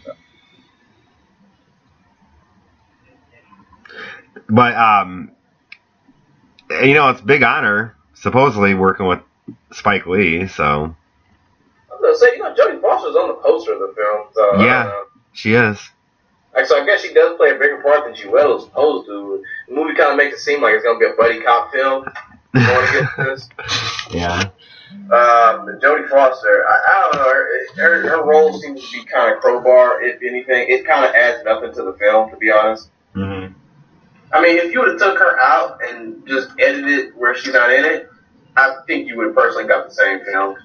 But, um, you know, it's a big honor, supposedly, working with Spike Lee, so. I was going to say, you know, Jodie Foster's on the poster of the film. So, yeah, uh, she is. So I guess she does play a bigger part than Chiwetel's supposed to. The movie kind of makes it seem like it's going to be a buddy cop film. You want to get this? Yeah. Um, Jodie Foster, I, I don't know, her, her, her role seems to be kind of crowbar, if anything. It kind of adds nothing to the film, to be honest. Mm-hmm. I mean, if you would have took her out and just edited where she's not in it, I think you would have personally got the same film.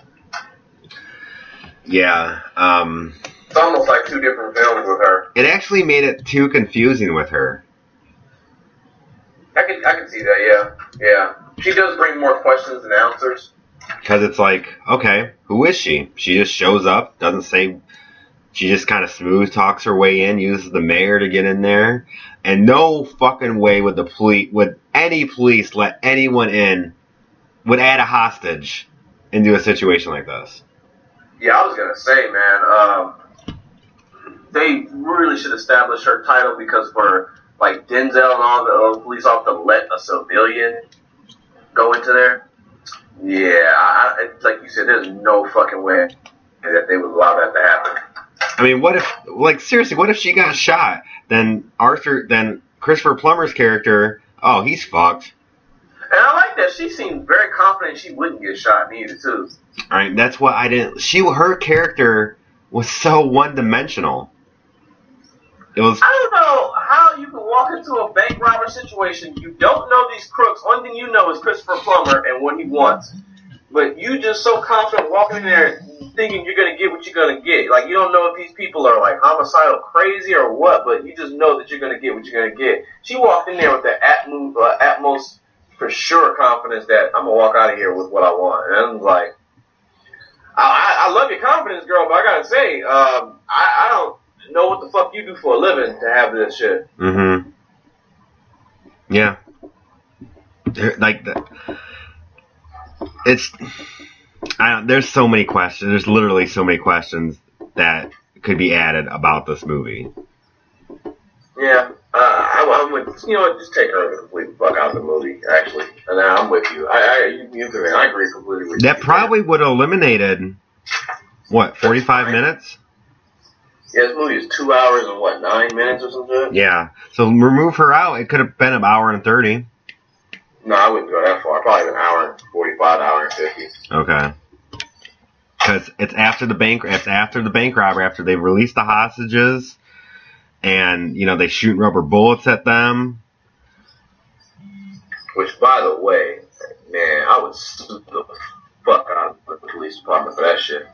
Yeah. Um, it's almost like two different films with her. It actually made it too confusing with her. I can I can see that. Yeah, yeah. She does bring more questions than answers. Because it's like, okay, who is she? She just shows up, doesn't say. She just kind of smooth talks her way in, uses the mayor to get in there, and no fucking way would the police, would any police let anyone in, would add a hostage into a situation like this. Yeah, I was gonna say, man, um, they really should establish her title because for like Denzel and all the uh, police officers to let a civilian go into there. Yeah, I, like you said, there's no fucking way that they would allow that to happen. I mean, what if, like, seriously, what if she got shot? Then Arthur, then Christopher Plummer's character, oh, he's fucked. And I like that. She seemed very confident she wouldn't get shot neither, too. Alright, that's what I didn't, she, her character was so one-dimensional. It was... I don't know how you can walk into a bank robber situation, you don't know these crooks, only thing you know is Christopher Plummer and what he wants. But you just so confident walking in there thinking you're going to get what you're going to get. Like, you don't know if these people are, like, homicidal crazy or what, but you just know that you're going to get what you're going to get. She walked in there with the atmo- uh, utmost, for sure, confidence that I'm going to walk out of here with what I want. And I'm like, I, I, I love your confidence, girl, but I got to say, um, I, I don't know what the fuck you do for a living to have this shit. Mm-hmm. Yeah. Like, the, it's... I don't, there's so many questions. There's literally so many questions that could be added about this movie. Yeah, uh, I, I'm with, you know what, just take her completely fuck out of the movie, actually. And I'm with you. I, I, you, you, I agree completely with that you. That probably would have eliminated, what, forty-five minutes? Yeah, this movie is two hours and, what, nine minutes or something? Yeah, so remove her out, it could have been an hour and thirty. No, I wouldn't go that far. Probably an hour and forty-five, hour and fifty. Okay. Because it's after the bank, it's after the bank robbery, after they've released the hostages, and you know they shoot rubber bullets at them. Which, by the way, man, I would sue the fuck out of the police department for that shit.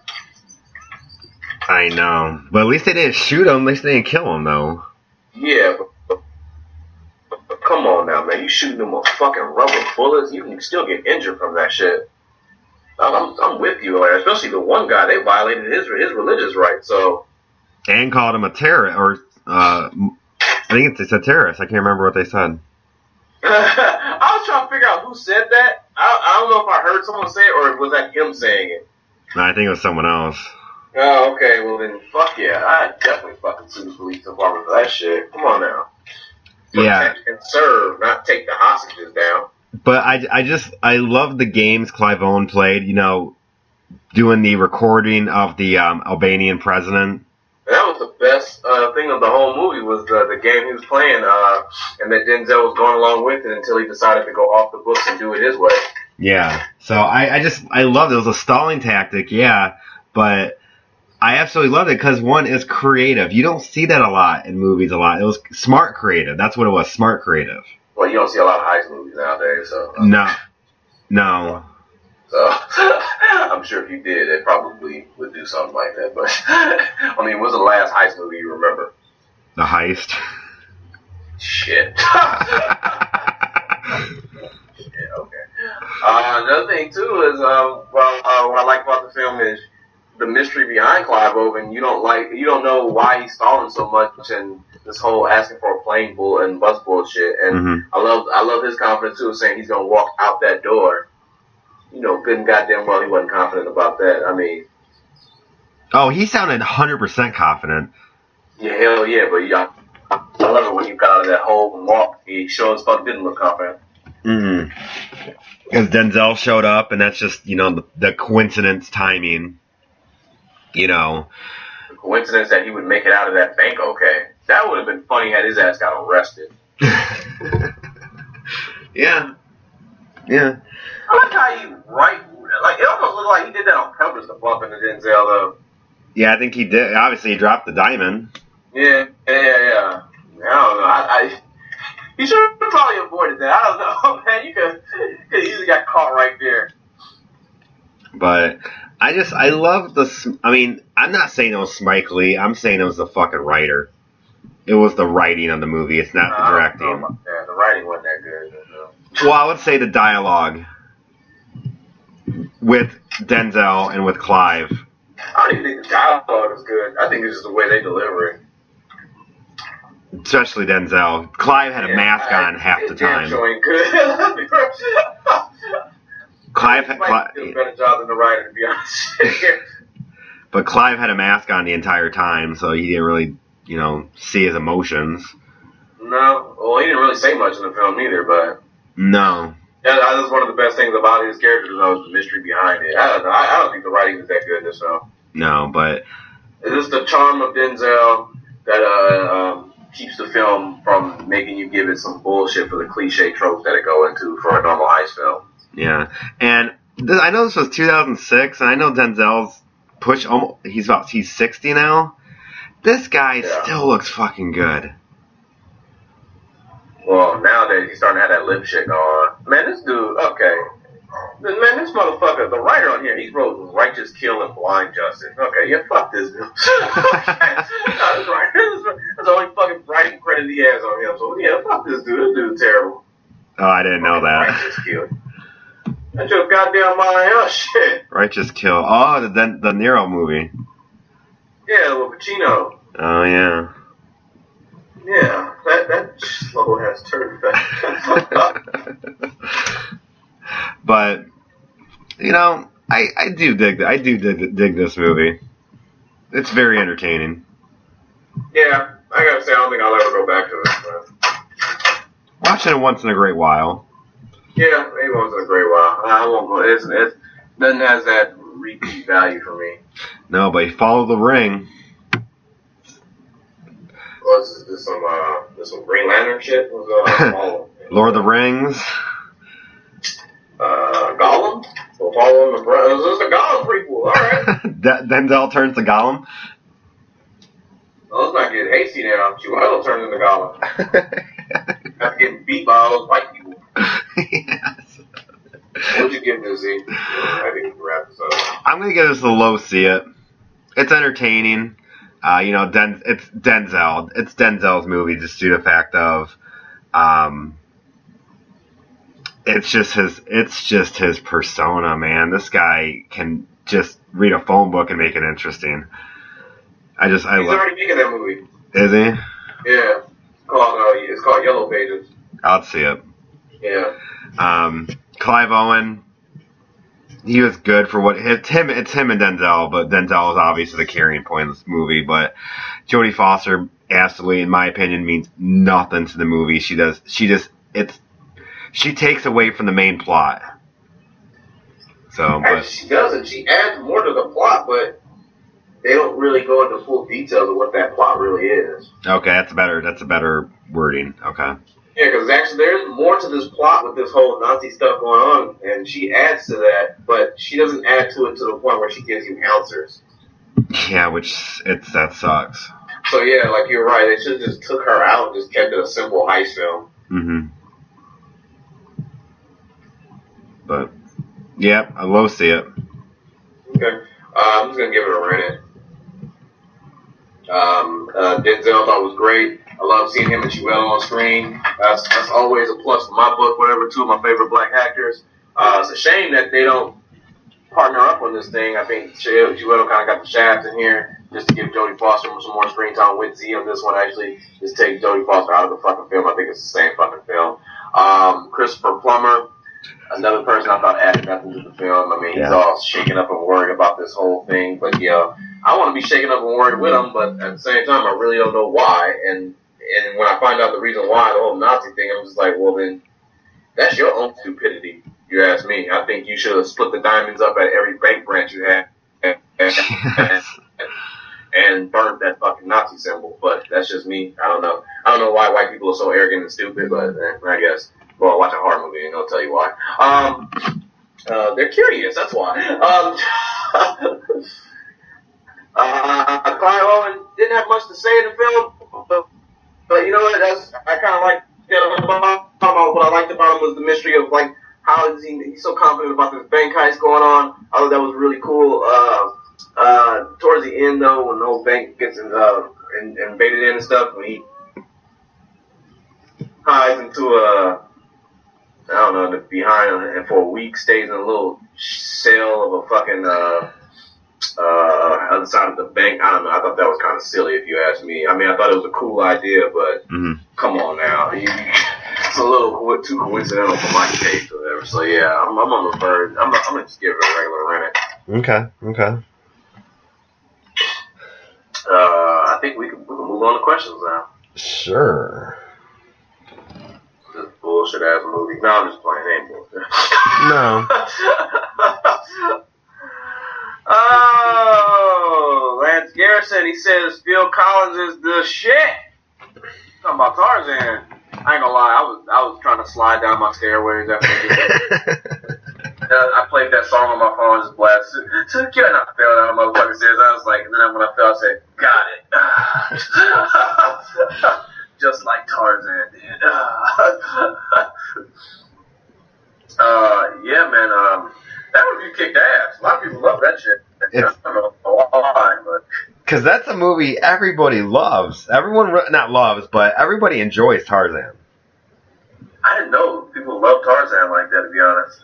I know, but at least they didn't shoot him. At least they didn't kill him, though. Yeah, but. Come on now, man. You shooting them with fucking rubber bullets, you can still get injured from that shit. I'm, I'm with you, man. Especially the one guy, they violated his his religious rights, so. And called him a terrorist, or, uh, I think it's a terrorist. I can't remember what they said. I was trying to figure out who said that. I, I don't know if I heard someone say it, or was that him saying it? No, I think it was someone else. Oh, okay. Well, then, fuck yeah. I definitely fucking sue the police department for that shit. Come on now. Yeah. Protect and serve, not take the hostages down. But I, I just, I love the games Clive Owen played, you know, doing the recording of the um, Albanian president. And that was the best uh, thing of the whole movie was the, the game he was playing, uh, and that Denzel was going along with it until he decided to go off the books and do it his way. Yeah. So I, I just, I loved it. It was a stalling tactic, yeah, but I absolutely loved it because, one, it's creative. You don't see that a lot in movies a lot. It was smart creative. That's what it was, smart creative. Well, you don't see a lot of heist movies nowadays, so. Uh, no. No. So, I'm sure if you did, they probably would do something like that. But, I mean, what's the last heist movie you remember? The Heist. Shit. Shit, okay. Uh, another thing, too, is, uh, well, uh, what I like about the film is the mystery behind Clive Owen. You don't like, you don't know why he's stalling so much, and this whole asking for a plane bull and bus bullshit. And mm-hmm. I love, I love his confidence too, saying he's gonna walk out that door. You know, good and goddamn well he wasn't confident about that. I mean, oh, he sounded one hundred percent confident. Yeah, hell yeah, but yeah, I love it when he got out of that hole and walked. He sure as fuck didn't look confident. Mm-hmm. Because Denzel showed up, and that's just, you know, the, the coincidence timing. You know, the coincidence that he would make it out of that bank okay. That would have been funny had his ass got arrested. Yeah. Yeah. I like how he right, like, it almost looked like he did that on purpose to bump into Denzel, though. Yeah, I think he did. Obviously, he dropped the diamond. Yeah, yeah, yeah. I don't know. I, I, he should have probably avoided that. I don't know, man. You could, could easily got caught right there. But I just, I love the, I mean, I'm not saying it was Spike Lee. I'm saying it was the fucking writer. It was the writing of the movie. It's not no, the directing. Yeah, the writing wasn't that good. Well, I would say the dialogue with Denzel and with Clive. I don't even think the dialogue is good. I think it's just the way they deliver it. Especially Denzel. Clive had a Yeah, mask I, on half it the damn time. sure ain't good. Clive, might Cli- do a better job than the writer, to be honest. but Clive had a mask on the entire time, so he didn't really, you know, see his emotions. No, well, he didn't really say much in the film either, but No. yeah, that was one of the best things about his character, though, was the mystery behind it. I don't know. I, I don't think the writing is that good in this film. No, but It's just the charm of Denzel that uh, um, keeps the film from making you give it some bullshit for the cliche tropes that it go into for a normal heist film. yeah. And th- I know this was two thousand six, and I know Denzel's push. Almost, he's about he's sixty now. This guy Yeah. still looks fucking good. Well, nowadays he's starting to have that lip shit going on. Man, this dude, okay. Man, this motherfucker, the writer on here, he wrote Righteous Kill and Blind Justice. Okay, yeah, fuck this dude. That's right. That's the only fucking writing credit he has on him. So, yeah, fuck this dude. This dude's terrible. Oh, I didn't know that. Righteous Kill. That's your goddamn mind. Oh, shit. Righteous Kill. Oh, the the, the Nero movie. Yeah, with Pacino. Oh yeah. Yeah, that, that slow ass turd back. But you know, I, I do dig I do dig, dig this movie. It's very entertaining. Yeah, I gotta say, I don't think I'll ever go back to it. But Watching it once in a great while. yeah, maybe once in a great while. I won't go. It's, it doesn't have that repeat value for me. No, but Follow the Ring. Was this some uh, this some Green Lantern shit? Was uh, follow, Lord of the Rings. uh, Gollum? So following the bro- this is the Gollum prequel. All right. De- Denzel turns to Gollum. Well, let's not get hasty now. Chiwetel turns into Gollum. After getting beat by all those white people. Yes. What'd you give this, Z? I think we can wrap this up. I'm gonna give this a low see it. It's entertaining. Uh, you know, Den- it's Denzel. It's Denzel's movie, just due to the fact of, um, it's just his. It's just his persona, man. This guy can just read a phone book and make it interesting. I just, I He's love. already making that movie. Is he? Yeah. It's called, uh, it's called Yellow Pages. I'll see it. Yeah. Um, Clive Owen. He was good for what it's him. It's him and Denzel, but Denzel is obviously the carrying point of this movie. But Jodie Foster absolutely, in my opinion, means nothing to the movie. She does. She just. It's. She takes away from the main plot. So, but Actually, she doesn't. She adds more to the plot, but they don't really go into full details of what that plot really is. okay, that's better. That's a better wording. Okay. Yeah, because actually there's more to this plot with this whole Nazi stuff going on, and she adds to that, but she doesn't add to it to the point where she gives you answers. Yeah, which it's that sucks. So yeah, like you're right, they should have just took her out and just kept it a simple heist film. Mm-hmm. But yeah, I low see it. Okay, uh, I'm just gonna give it a rent. Um, uh, Denzel thought was great. I love seeing him and Chiwetel on screen. That's, that's always a plus for my book. Whatever, two of my favorite black actors. Uh, it's a shame that they don't partner up on this thing. I think Chiwetel kind of got the shaft in here just to give Jodie Foster some more screen time with Z on this one. Actually, just take Jodie Foster out of the fucking film. I think it's the same fucking film. Um, Christopher Plummer, another person I thought added nothing to the film. I mean, he's Yeah. all shaken up and worried about this whole thing. But yeah, I want to be shaken up and worried with him, but at the same time, I really don't know why. And and when I find out the reason why, the whole Nazi thing, I'm just like, well then, that's your own stupidity. You ask me. I think you should have split the diamonds up at every bank branch you had and, and, and burned that fucking Nazi symbol. But that's just me. I don't know. I don't know why white people are so arrogant and stupid, but eh, I guess. Well, watch a horror movie and they'll tell you why. Um, uh, they're curious. That's why. Um, uh, Clive Owen didn't have much to say in the film, but, but you know what? That's I kind of like that about him. What I liked about him was the mystery of like how is he he's so confident about this bank heist going on. I thought that was really cool. Uh, uh, towards the end though, when the whole bank gets in, uh, in, invaded in and stuff, when he hides into a I don't know, the behind and for a week stays in a little cell of a fucking uh, uh, other side of the bank. I don't know. I thought that was kind of silly, if you ask me. I mean, I thought it was a cool idea, but mm-hmm. come on now, you, it's a little too coincidental for my taste or whatever. So yeah, I'm, I'm on the verge. I'm, I'm gonna just give it a regular rent. Okay. Okay. Uh, I think we can, we can move on to questions now. Sure. This bullshit ass movie. No, I'm just playing. Ain't bullshit. No. Oh, Lance Garrison. He says Phil Collins is the shit. Talking about Tarzan. I ain't gonna lie. I was I was trying to slide down my stairways after this. I played that song on my phone, just blasted. So you and I fell down the motherfucking stairs. I was like, and then when I fell, I said, got it. Just like Tarzan did. uh, yeah, man. Um, that review kicked ass. A lot of people love that shit. I don't know why, but. Because that's a movie everybody loves. Everyone, not loves, but everybody enjoys Tarzan. I didn't know people love Tarzan like that, to be honest.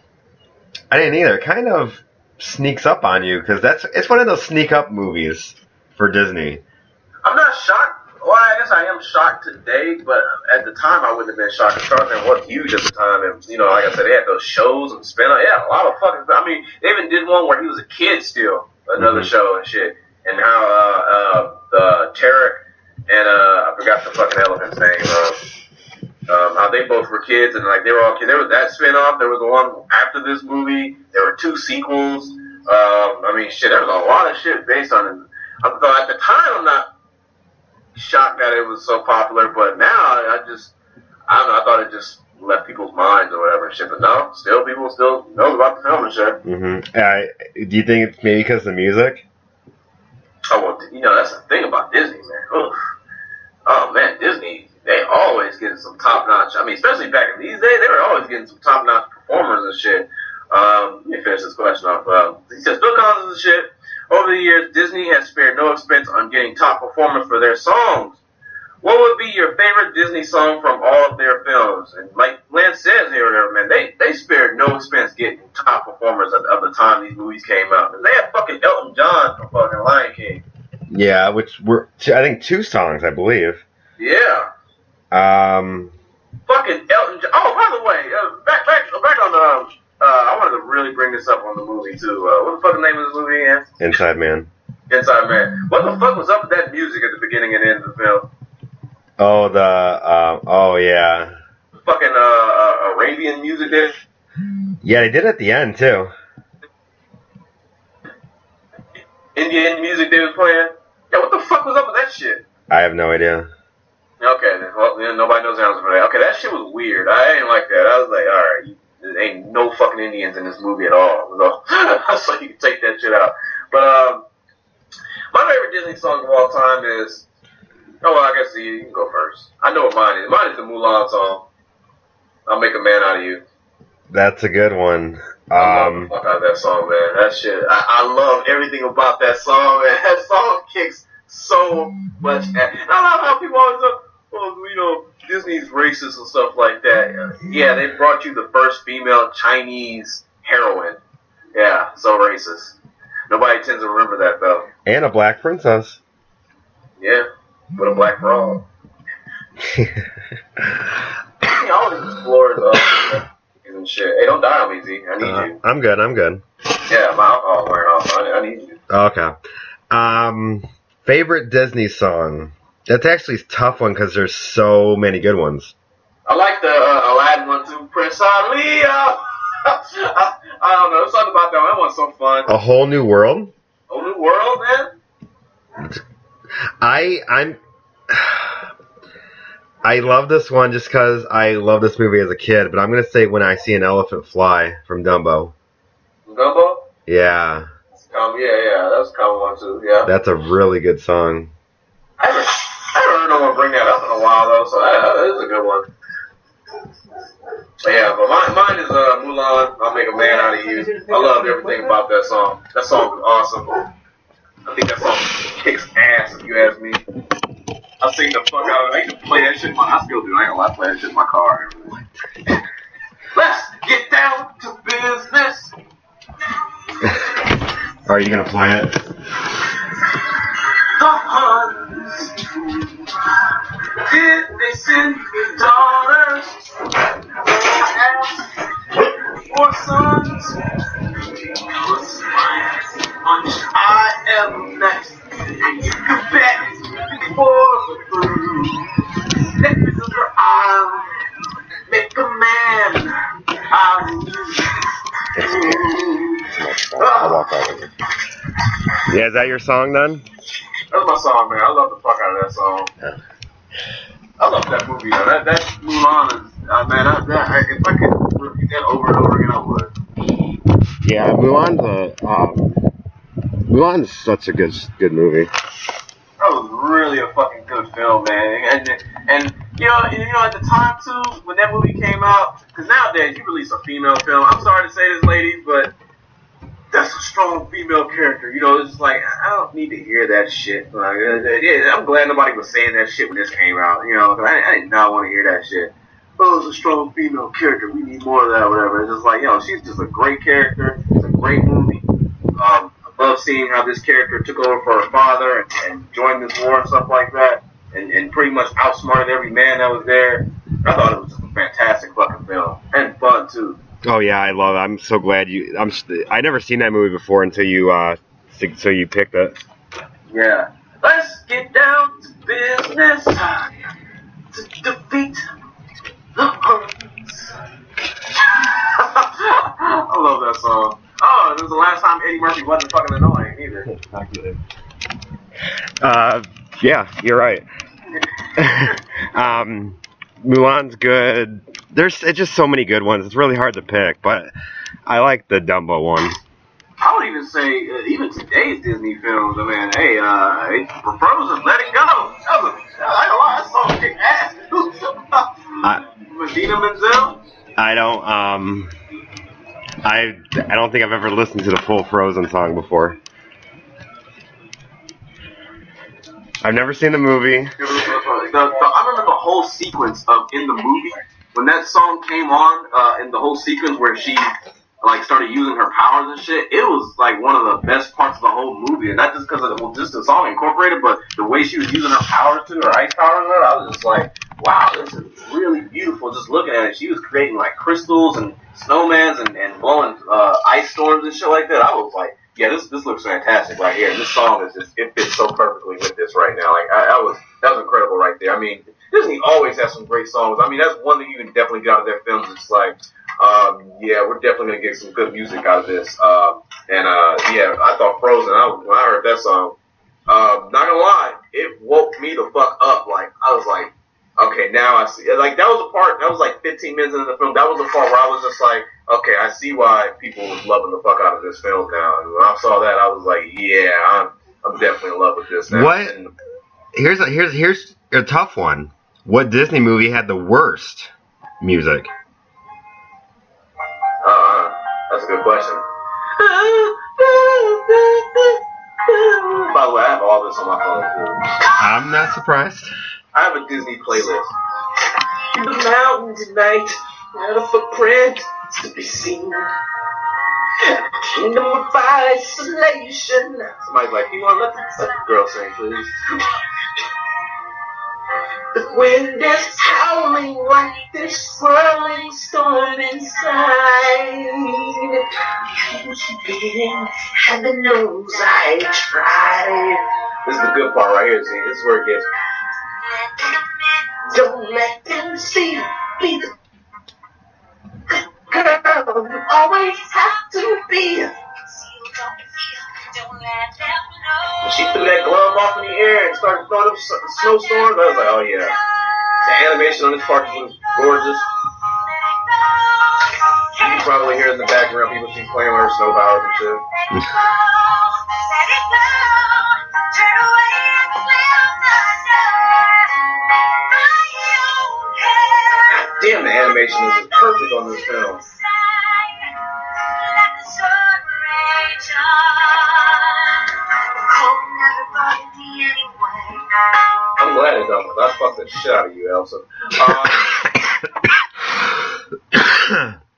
I didn't either. It kind of sneaks up on you because that's it's one of those sneak up movies for Disney. I'm not shocked. Well, I guess I am shocked today, but at the time I wouldn't have been shocked. Tarzan was huge at the time, and you know, like I said, they had those shows and spin-off. Yeah, a lot of fucking. I mean, they even did one where he was a kid still, another mm-hmm. show and shit, and how uh, uh, the Tarek and uh, I forgot the fucking elephant's name. Uh, Um, how they both were kids, and like they were all kids. There was that spin-off. There was the one after this movie. There were two sequels. Um, I mean, shit, there was a lot of shit based on it. I thought at the time, I'm not shocked that it was so popular, but now I just, I don't know. I thought it just left people's minds or whatever and shit. But no, still people still know about the film and shit. Mm-hmm. Uh, do you think it's maybe because of the music? Oh well, you know that's the thing about Disney, man. Oof. Oh man, Disney. They always getting some top notch. I mean, especially back in these days, they were always getting some top notch performers and shit. Um, let me finish this question off. Uh, he says, Phil Collins is shit. Over the years, Disney has spared no expense on getting top performers for their songs. What would be your favorite Disney song from all of their films? And like Lance says here, whatever, man, they they spared no expense getting top performers of, of the time these movies came out. And they had fucking Elton John from fucking Lion King. Yeah, which were I think two songs, I believe. Yeah. Um, fucking Elton John. Oh, by the way, uh, back back back on the. Um, uh, I wanted to really bring this up on the movie too. Uh, what the fucking name of this movie again? Inside Man. Inside Man. What the fuck was up with that music at the beginning and end of the film? Oh, the uh, oh yeah. Fucking uh, uh, Arabian music there. Yeah, they did it at the end too. Indian music they was playing. Yeah, what the fuck was up with that shit? I have no idea. Okay, well, then nobody knows the answer for that. Okay, that shit was weird. I ain't like that. I was like, alright, there ain't no fucking Indians in this movie at all. So, so you can take that shit out. But, um, my favorite Disney song of all time is, oh, well, I guess you can go first. I know what mine is. Mine is the Mulan song. I'll Make a Man Out of You. That's a good one. I Um, love the fuck out of that song, man. That shit, I, I love everything about that song, man. That song kicks so much ass. And I love how people always go, oh, you know, Disney's racist and stuff like that. Yeah, they brought you the first female Chinese heroine. Yeah, so racist. Nobody tends to remember that, though. and a black princess. Yeah, with a black frog. He always explores uh, and shit. Hey, don't die on me, Z. I need Uh, you. I'm good. I'm good. Yeah, my alcohol's wearing off. I, I need you. Okay. Um, favorite Disney song? That's actually a tough one because there's so many good ones. I like the uh, Aladdin one too. Prince Aaliyah. I, I don't know. There's something about that one. That one's so fun. A Whole New World? Whole New World, man. I I'm I love this one just because I love this movie as a kid, but I'm gonna say When I See an Elephant Fly from Dumbo. Dumbo? Yeah. Um, yeah, yeah, that's a common one too. Yeah. That's a really good song. I haven't, I haven't heard no one bring that up in a while though, so that, that is a good one. But yeah, but mine, mine is uh, Mulan. I'll Make a Man Out of You. I loved everything about that song. That song was awesome. I think that song kicks ass, if you ask me. I sing the fuck out of it. I used to play that shit in my, I still do. I ain't gonna lie, I play that shit in my car. Let's get down to business. Are you gonna play it? The Huns. Did they send your daughters? Or sons? I am next. You can bet before the through. Let me through your arm. Make a man out of you. I'll walk over. Yeah, is that your song then? That's my song, man. I love the fuck out of that song. Yeah. I love that movie, though. That, that Mulan is, uh, man, I, that, I, if I could repeat that over and over again, I would. Yeah, Mulan's a, um, Mulan's such a good, good movie. That was really a fucking good film, man. And, and you know, you know, at the time, too, when that movie came out, because nowadays, you release a female film. I'm sorry to say this, ladies, but that's a strong female character. You know, it's like, I don't need to hear that shit. Like, yeah, I'm glad nobody was saying that shit when this came out. You know, cause I, I did not want to hear that shit. Oh, it's a strong female character. We need more of that, whatever. It's just like, yo, she's just a great character. It's a great movie. Um, I love seeing how this character took over for her father and, and joined this war and stuff like that, and, and pretty much outsmarted every man that was there. I thought it was just a fantastic fucking film and fun too. Oh yeah, I love it. I'm so glad you. I'm. I never seen that movie before until you. Uh, so you picked it. Yeah. Let's get down to business to defeat the Huns. I love that song. Oh, this was the last time Eddie Murphy wasn't fucking annoying either. Uh, yeah, you're right. um, Mulan's good. There's it's just so many good ones. It's really hard to pick, but I like the Dumbo one. I would even say, uh, even today's Disney films, I mean, hey, uh, hey, for Frozen, Let It Go. That was, I don't lie, that song kicked ass. I, Medina Menzel? I don't, um, I, I don't think I've ever listened to the full Frozen song before. I've never seen the movie. The, the, I remember the whole sequence of in the movie when that song came on, uh, in the whole sequence where she like started using her powers and shit. It was like one of the best parts of the whole movie, and not just because of the, well, just the song incorporated, but the way she was using her powers to her ice powers. And I was just like, wow, this is really beautiful. Just looking at it, she was creating like crystals and snowmans and, and blowing uh, ice storms and shit like that. I was like, yeah, this this looks fantastic right here. And this song is just, it fits so perfectly with this right now. Like, I, I was, that was incredible right there. I mean, Disney always has some great songs. I mean, that's one thing you can definitely get out of their films. It's like, um, yeah, we're definitely gonna get some good music out of this. Um, and, uh, yeah, I thought Frozen, I, when I heard that song, um, not gonna lie, it woke me the fuck up. Like, I was like, okay, now I see. Like, that was the part, that was like fifteen minutes into the film. That was the part where I was just like, okay, I see why people was loving the fuck out of this film now. And when I saw that, I was like, yeah, I'm, I'm definitely in love with this now. What? And, here's a, here's here's a tough one. What Disney movie had the worst music? Uh, that's a good question. By the way, I have all this on my phone too. I'm not surprised. I have a Disney playlist. In the mountain tonight, not a footprint to be seen. Kingdom of isolation. Somebody's like, you want to let the, let the girl sing, please? The wind is howling like this swirling storm inside. Can't beating, heaven knows I tried. This is the good part right here, see? This is where it gets. Don't let them see. Be the good girl you always have to be. When she threw that glove off in the air and started throwing up snowstorms, I was like, oh yeah. The animation on this part was gorgeous. You can probably hear in the background people keep playing with her snow powers and shit. God damn, the animation is perfect on this film. I'm glad it's done with. I fucked the shit out of you, Elsa. Um,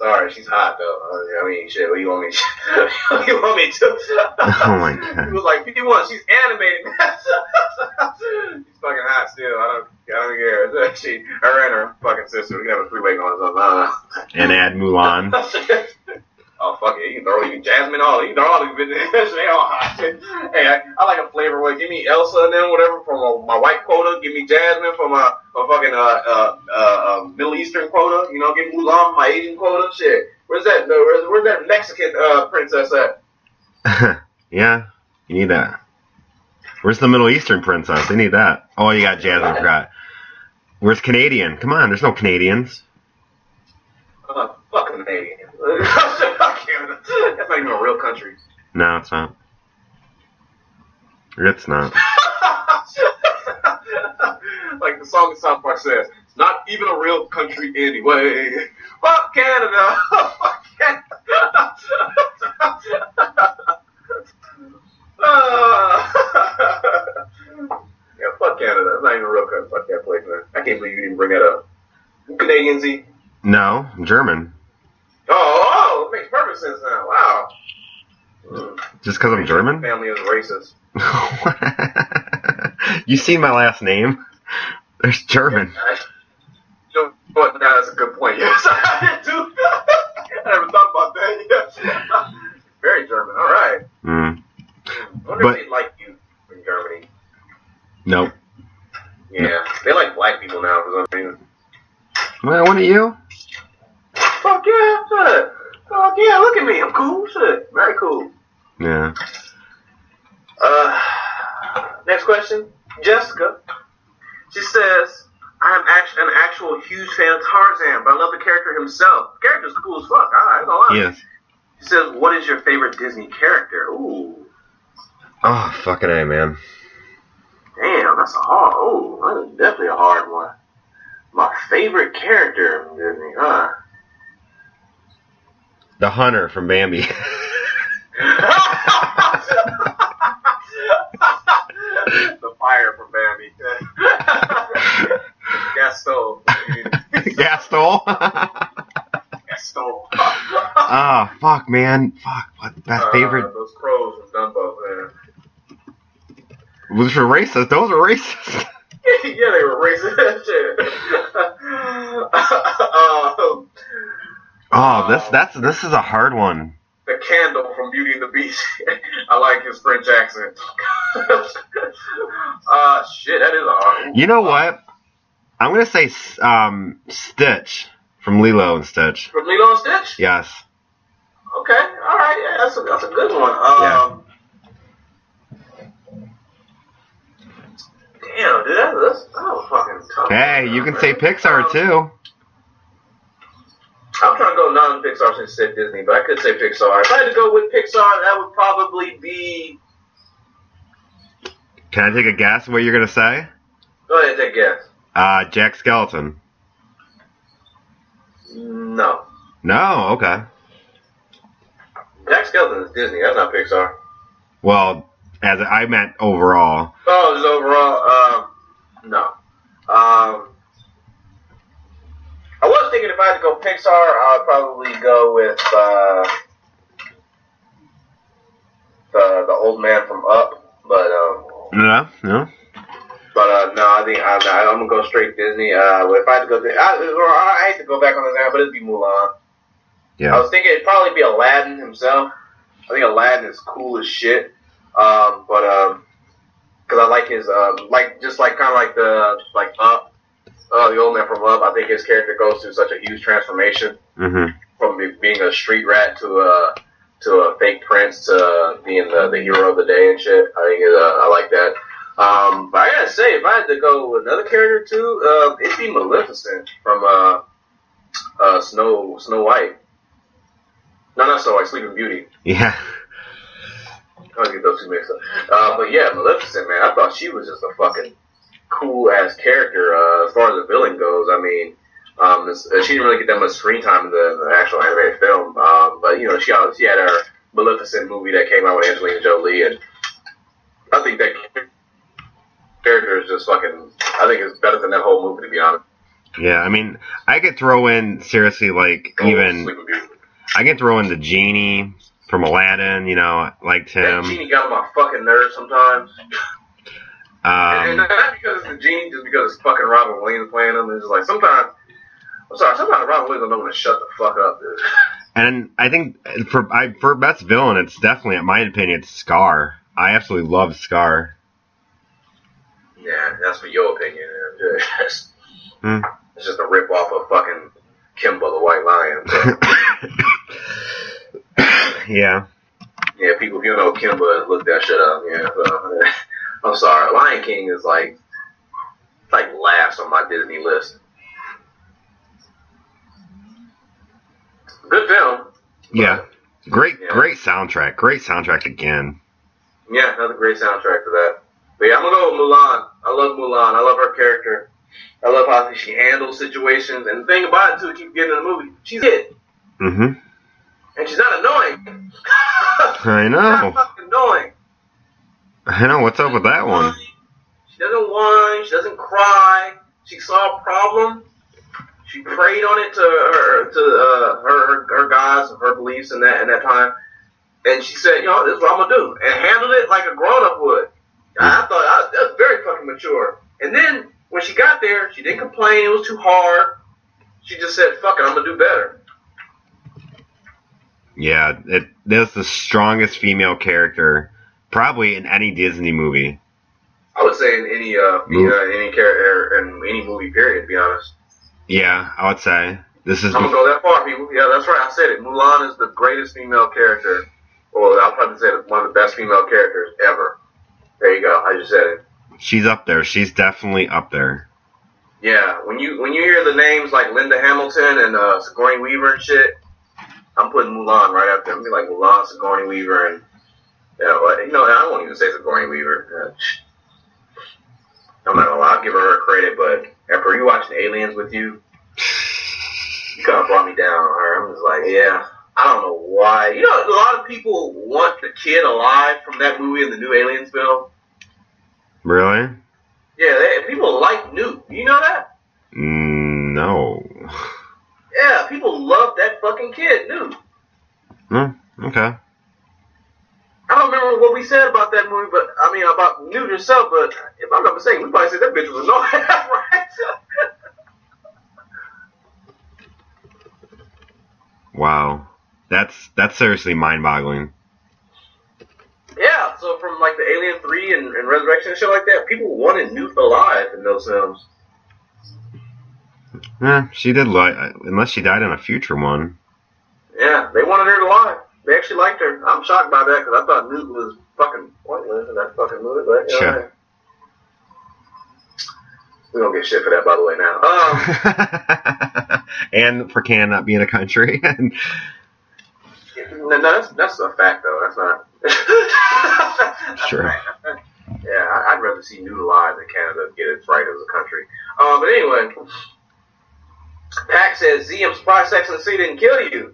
Sorry, she's hot though. I mean, shit. What do you want me? To, what do you want me to? Oh my god. He was like, P one. She's animated. She's fucking hot still. I don't. I don't care. She, her and her fucking sister. We can have a three-way going or something. And add Mulan. Oh fuck it. You can throw you can Jasmine all. You can throw all these bitches. They all hot. Hey, I, I like a flavor. What? Give me Elsa and then whatever from uh, my white quota. Give me Jasmine from my, my fucking uh, uh, uh, uh, Middle Eastern quota. You know, give me Mulan my Asian quota. Shit. Where's that? Where's, where's that Mexican uh, princess at? Yeah, you need that. Where's the Middle Eastern princess? They need that. Oh, you got Jasmine. I forgot. Where's Canadian? Come on, there's no Canadians. Uh, fuck Canadian. That's not even a real country. No, it's not. It's not. Like the song in South Park says, it's not even a real country anyway. Fuck Canada. Fuck Canada. uh, yeah, fuck Canada. It's not even a real country. Fuck that place, man. I can't believe you didn't bring that up. You Canadian, Z? No, German. Oh, oh, it makes perfect sense now. Wow. Mm. Just because I'm German? Family is racist. You see my last name? There's German. I, you know what? No, that's a good point. Yes, I did too. I never thought about that. Yes. Very German. All right. Mm. I wonder But, if they like you in Germany. Nope. Yeah, No. they like black people now for some reason. Well, what are you? Fuck yeah, shit. Fuck yeah, look at me. I'm cool. Shit. Very cool. Yeah. Uh, next question. Jessica. She says, I am act- an actual huge fan of Tarzan, but I love the character himself. The character's cool as fuck. I ain't gonna lie. Yes. She says, what is your favorite Disney character? Ooh. Oh, fucking A, man. Damn, that's a hard, ooh, that is definitely a hard one. My favorite character from Disney, huh? The hunter from Bambi. The fire from Bambi. Gaston. Gaston? Gaston. Oh, fuck, man. Fuck. What? Best uh, favorite. Those crows from Dumbo, man. Those were racist. Those were racist. Yeah, they were racist. Shit. um, Oh, this that's this is a hard one. The candle from Beauty and the Beast. I like his French accent. uh, shit, that is a hard one. You know what? I'm gonna say um, Stitch from Lilo and Stitch. From Lilo and Stitch? Yes. Okay, all right, yeah, that's a, that's a good one. Um, Yeah. Damn, dude, that, that's, that was fucking tough. Hey, you can man. say Pixar um, too. I'm trying to go non-Pixar since you said Disney, but I could say Pixar. If I had to go with Pixar, that would probably be... Can I take a guess what you're gonna say? Go ahead, take a guess. Uh, Jack Skeleton. No. No, okay. Jack Skeleton is Disney, that's not Pixar. Well, as I meant overall. Oh, just overall, um, no. Um, I was thinking if I had to go Pixar, I'd probably go with, uh, the, the old man from Up, but, um... No, no. But, uh, no, I think I'm, I'm gonna go straight Disney. Uh, if I had to go, I, or I hate to go back on this now, but it'd be Mulan. Yeah. I was thinking it'd probably be Aladdin himself. I think Aladdin is cool as shit. Um, but, um, cause I like his, um, like, just like, kinda like the, like Up, uh, the old man from Up, I think his character goes through such a huge transformation. Mm-hmm. From be, being a street rat to a, to a fake prince to being the, the hero of the day and shit. I think, uh, I like that. Um, but I gotta say, if I had to go with another character too, uh, it'd be Maleficent from, uh, uh, Snow, Snow White. No, not Snow White, Sleeping Beauty. Yeah. I always get those two mixed up. Uh, but yeah, Maleficent, man, I thought she was just a fucking cool ass character, uh, as far as the villain goes. I mean, um, this, uh, she didn't really get that much screen time in the, the actual animated film. Um, but you know, she, she had her Maleficent movie that came out with Angelina Jolie, and I think that character is just fucking, I think it's better than that whole movie, to be honest. Yeah, I mean, I could throw in, seriously, like, Oh, even, Sleeping Beauty. I could throw in the Genie from Aladdin, you know, I liked That him. Genie got on my fucking nerves sometimes. and, and Um, not because it's the Genie, just because it's fucking Robin Williams playing him. It's just like, sometimes, I'm sorry, sometimes Robin Williams don't know when to shut the fuck up, dude. and I think for I, for best villain, it's definitely, in my opinion, it's Scar. I absolutely love Scar. Yeah, that's for your opinion. Man. It's Hmm. just a rip off of fucking Kimba the White Lion. So. Yeah. Yeah, people, if you don't know Kimba, look that shit up. Yeah, so, I'm sorry. Lion King is like, like last on my Disney list. Good film. Yeah. Great, Yeah. great soundtrack. Great soundtrack again. Yeah, another great soundtrack to that. But yeah, I'm gonna go with Mulan. I love Mulan. I love her character. I love how she handles situations. And the thing about it too, keep getting in the movie, she's it. Mm-hmm. And she's not annoying. I know. She's not fucking annoying. I know. What's up with that one? She doesn't whine. She doesn't cry. She saw a problem. She prayed on it to her, to uh, her, her, her gods, her beliefs in that in that time, and she said, "You know, this is what I'm gonna do," and handled it like a grown up would. I, I thought I, that was very fucking mature. And then when she got there, she didn't complain. It was too hard. She just said, "Fuck it, I'm gonna do better." Yeah, it that's the strongest female character probably in any Disney movie. I would say in any uh, Mo- uh any character in any movie period, to be honest. Yeah, I would say this is. I'm gonna go that far, people. Yeah, that's right. I said it. Mulan is the greatest female character. Well, I'll probably say it's one of the best female characters ever. There you go. I just said it. She's up there. She's definitely up there. Yeah, when you when you hear the names like Linda Hamilton and uh, Sigourney Weaver and shit, I'm putting Mulan right up there. I'm gonna be like Mulan, Sigourney Weaver, and you know, you know, I won't even say Sigourney Weaver. Uh, I'm not gonna lie, I'll give her her credit, but after rewatching Aliens with you, you kind of brought me down on her. I'm just like, yeah, I don't know why. You know, a lot of people want the kid alive from that movie in the new Aliens film. Really? Yeah, they, people like Newt. You know that? Mm, no. Yeah, people love that fucking kid, Newt. Hmm, okay. I don't remember what we said about that movie, but I mean about Newt herself. But if I'm not mistaken, we probably said that bitch was annoying, right? Wow. That's that's seriously mind-boggling. Yeah. So from like the Alien three and, and Resurrection and shit like that, people wanted Newt alive in those films. Yeah, she did like, unless she died in a future one. Yeah, they wanted her alive. They actually liked her. I'm shocked by that because I thought Newt was fucking pointless in that fucking movie. But, you know, Sure. hey. We don't get shit for that, by the way, now. Um, And for Canada not being a country. no, no, that's, that's a fact, though. That's not... that's Sure. Yeah, I- I'd rather see Newt alive than Canada get its right as a country. Um, but anyway, Pac says, Z, I'm surprised Sex and the City didn't kill you.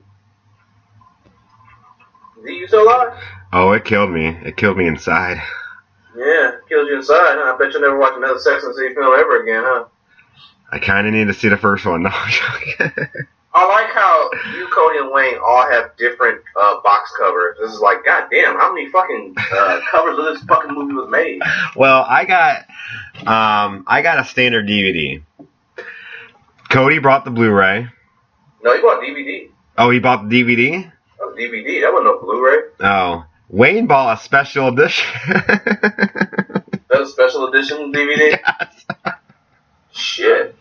Z, you still alive? Oh, it killed me. It killed me inside. Yeah, killed you inside, huh? I bet you'll never watch another Sex and the City film ever again, huh? I kind of need to see the first one. No, I'm joking. I like how you, Cody, and Wayne all have different uh, box covers. This is like, goddamn, how many fucking uh, covers of this fucking movie was made? Well, I got, um, I got a standard D V D. Cody brought the Blu-ray. No, he bought D V D. Oh, he bought the D V D? That was D V D. That wasn't no Blu-ray. Oh, Wayne bought a special edition. That was a special edition D V D? Yes. Shit.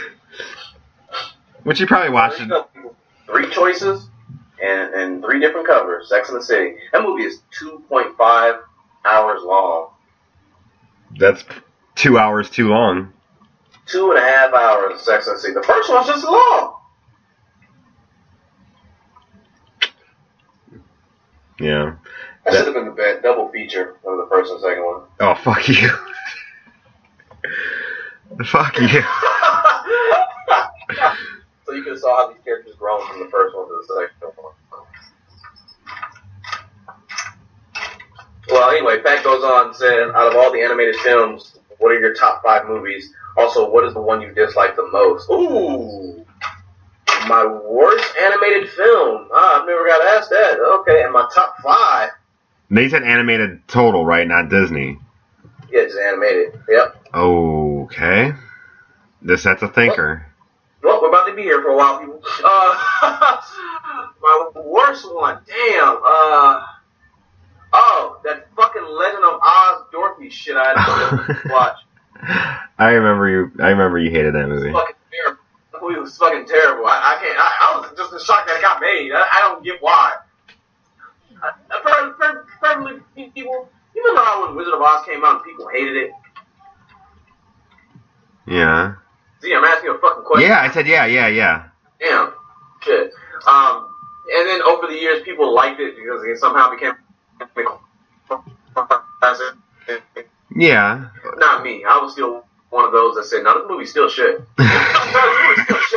Which you probably watched. It. Three choices and, and three different covers. Sex and the City. That movie is two point five hours long. That's two hours too long. Two and a half hours of Sex and the City. The first one's just long. Yeah. That, that should have been the bad double feature of the first and second one. Oh, fuck you. Fuck you. So you could have saw how these characters grown from the first one to the second one. Well, anyway, Pat goes on saying, out of all the animated films, what are your top five movies? Also, what is the one you dislike the most? Ooh, my worst animated film. Ah, I've never got asked that. Okay, and my top five. They said animated total, right? Not Disney. Yeah, just animated. Yep. Okay. This that's a thinker. Well, we're about to be here for a while, people. Uh, my worst one. Damn. Uh. Oh, that fucking Legend of Oz Dorothy shit I had to watch. I remember you. I remember you hated that movie. It was fucking terrible. That movie was fucking terrible. I, I can't. I, I was just in shock that it got made. I, I don't get why. I, I, probably people. You remember how when Wizard of Oz came out and people hated it? Yeah. See, I'm asking you a fucking question. Yeah, I said yeah, yeah, yeah. Damn. Shit. Um, and then over the years, people liked it because it somehow became. Yeah. Not me. I was still one of those that said, "No, this movie's still shit." I,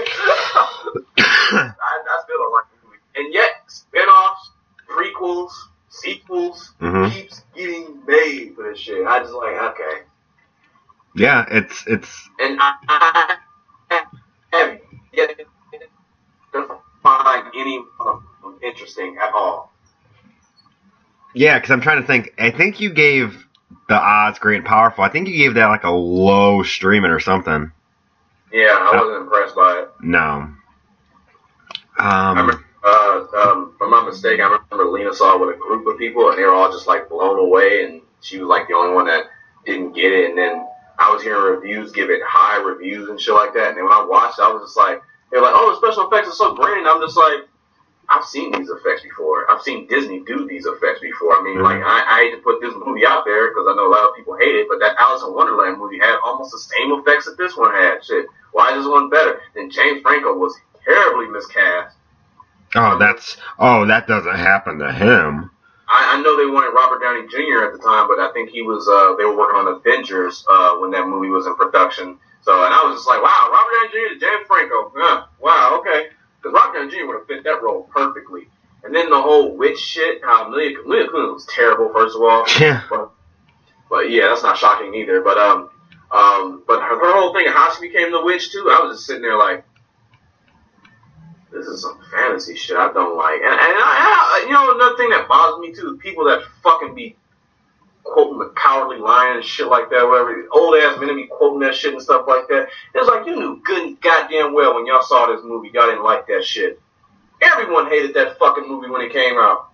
I still don't like the movie. And yet, spin-offs, prequels, sequels mm-hmm. keeps getting made for this shit. I just like, okay. Yeah, it's it's. And I, I have yet to find any um, interesting at all. Yeah, because I'm trying to think. I think you gave the Oz Great and Powerful. I think you gave that like a low streaming or something. Yeah, I wasn't uh, impressed by it. No. Um. I remember, uh, um, if I'm not mistaken, I remember Lena saw it with a group of people, and they were all just like blown away, and she was like the only one that didn't get it. And then I was hearing reviews give it high reviews and shit like that. And then when I watched it, I was just like, they were like, "Oh, the special effects are so great," and I'm just like. I've seen these effects before. I've seen Disney do these effects before. I mean, like, I, I hate to put this movie out there because I know a lot of people hate it, but that Alice in Wonderland movie had almost the same effects that this one had. Shit. Why is this one better? Then James Franco was terribly miscast. Oh, that's, oh, that doesn't happen to him. I, I know they wanted Robert Downey Junior at the time, but I think he was, uh, they were working on Avengers, uh, when that movie was in production. So, and I was just like, wow, Robert Downey Junior, James Franco. Huh, wow, okay. Because Robert Downey Junior would have fit that role perfectly. And then the whole witch shit, how Amelia Kunis was terrible, first of all. Yeah. But, but yeah, that's not shocking either. But um, um, but her, her whole thing of how she became the witch too, I was just sitting there like, this is some fantasy shit I don't like. And, and I, I, you know, another thing that bothers me too is people that fucking be quoting the Cowardly Lion and shit like that, whatever. Old ass men be quoting that shit and stuff like that. It's like, you knew good and goddamn well when y'all saw this movie, y'all didn't like that shit. Everyone hated that fucking movie when it came out.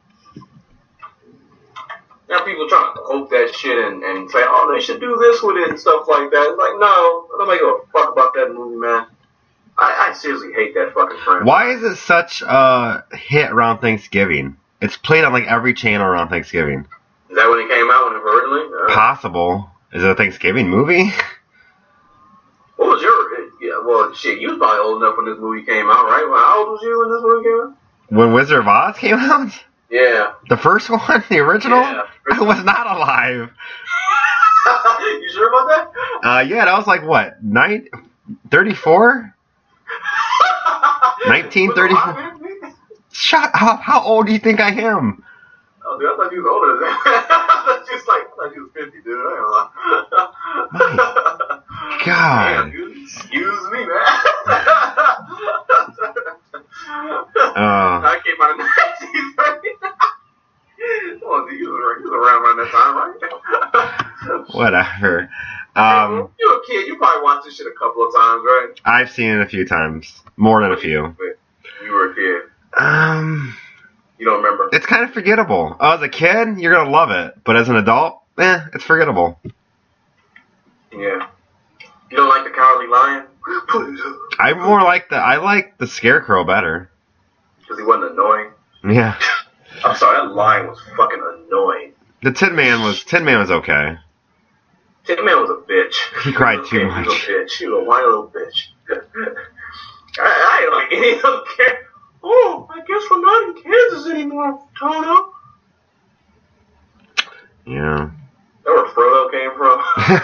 Now people trying to quote that shit and, and say, oh, they should do this with it and stuff like that. It's like, no, nobody give a fuck about that movie, man. I, I seriously hate that fucking franchise. Why is it such a hit around Thanksgiving? It's played on like every channel around Thanksgiving. Is that when it came out, when it originally? Uh, Possible. Is it a Thanksgiving movie? What was your... Yeah, well, shit, you was probably old enough when this movie came out, right? Well, how old was you when this movie came out? When Wizard of Oz came out? Yeah. The first one? The original? Yeah. I was not alive. You sure about that? Uh, yeah, that was like, what, nine, thirty-four? nineteen thirty-four? Shut up. How old do you think I am? Oh, dude, I thought you was older than that. I thought you was like, I thought you was fifty, dude. I ain't gonna lie. My God. Damn, dude. Excuse me, man. uh, I came out in nineteen thirty. Well, you was, you was around around that time, right? Whatever. Um, you were a kid. You probably watched this shit a couple of times, right? I've seen it a few times. More than a few. You were a kid. Um... You don't remember? It's kind of forgettable. Oh, as a kid, you're going to love it. But as an adult, eh, it's forgettable. Yeah. You don't like the Cowardly Lion? I more like the, I like the Scarecrow better. Because he wasn't annoying? Yeah. I'm sorry, that lion was fucking annoying. The Tin Man was, Tin Man was okay. Tin Man was a bitch. He cried he too okay. much. He was a bitch. He was a whiny little bitch. I, I ain't like any of them characters. Oh, I guess we're not in Kansas anymore, Toto. Yeah. That where Frodo came from?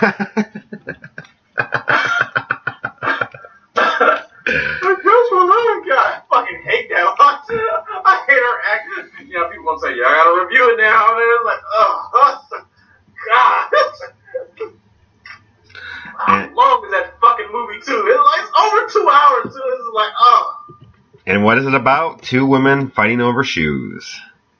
I guess we're not. God, I fucking hate that one. I hate her accent. You know, people gonna say, yeah, I gotta review it now. And it's like, oh, God. How long is that fucking fucking movie too. It's like it's over two hours too. It's like, oh. And what is it about? Two women fighting over shoes.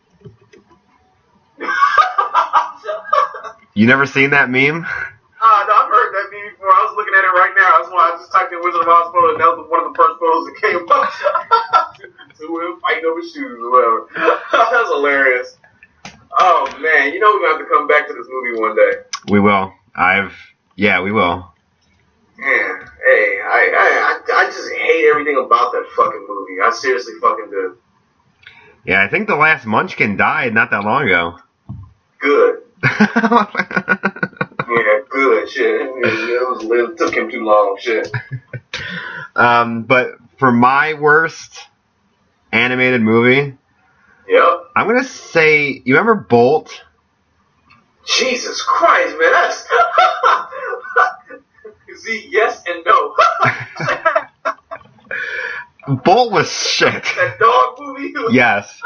You never seen that meme? Uh, no, I've heard that meme before. I was looking at it right now. That's why I just typed in Wizard of Oz photo, and that was one of the first photos that came up. Two women fighting over shoes or whatever. That's hilarious. Oh, man. You know we're going to have to come back to this movie one day. We will. I've... Yeah, we will. Man, hey, I, I, I, I just hate everything about that fucking movie. I seriously fucking do. Yeah, I think the last Munchkin died not that long ago. Good. Yeah, good shit. It, was, it took him too long, shit. Um, but for my worst animated movie, yep. I'm gonna say, you remember Bolt? Jesus Christ, man, that's see, yes and no. Bolt was shit. That dog movie. Yes.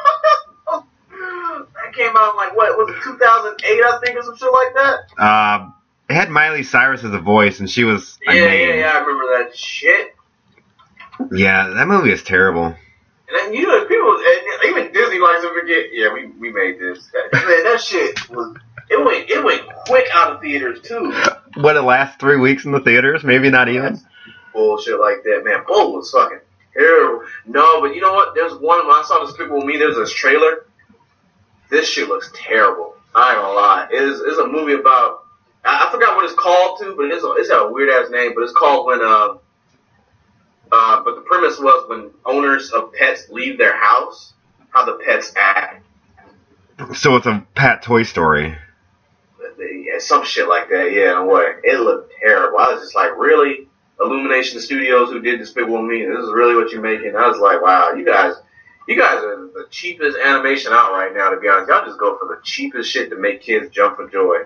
That came out in like what was it, two thousand eight, I think, or some shit like that. Uh, it had Miley Cyrus as a voice, and she was. Yeah, yeah, yeah. I remember that shit. Yeah, that movie is terrible. And then you know, people, even Disney likes to forget. Yeah, we we made this. That, man, that shit was. It went it went quick out of theaters too. What, it last three weeks in the theaters? Maybe not even. Bullshit like that, man. Bolt was fucking terrible. No, but you know what? There's one when I saw Despicable Me. There's this trailer. This shit looks terrible. I ain't gonna lie. It's it's a movie about. I, I forgot what it's called too, but it's a, it's got a weird ass name. But it's called when. Uh, uh, but the premise was when owners of pets leave their house, how the pets act. So it's a Pat Toy Story. Yeah, some shit like that, yeah, in a way. It looked terrible. I was just like, really? Illumination Studios, who did Despicable Me, this is really what you're making? I was like, wow, you guys, you guys are the cheapest animation out right now, to be honest. Y'all just go for the cheapest shit to make kids jump for joy.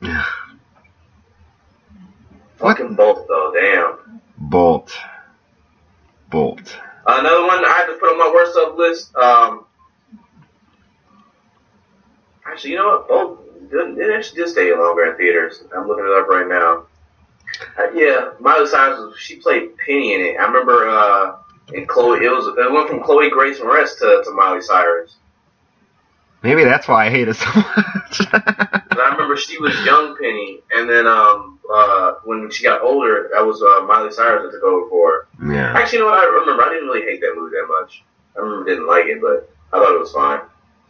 Fucking Bolt, though, damn. Bolt. Bolt. Another one I had to put on my worst of list, um, actually, you know what? Bolt. It actually did stay longer in theaters. I'm looking it up right now. Uh, yeah, Miley Cyrus, she played Penny in it. I remember uh, in Chloe, it was it went from Chloe Grace Moretz to, to Miley Cyrus. Maybe that's why I hate it so much. But I remember she was young Penny, and then um, uh, when she got older, that was uh, Miley Cyrus that took over for her. Yeah. Actually, you know what? I remember I didn't really hate that movie that much. I remember didn't like it, but I thought it was fine.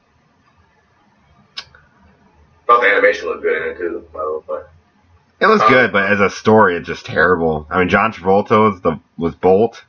Thought the animation looked good in it too, by the way. It was um, good, but as a story, it's just terrible. I mean, John Travolta was the was Bolt.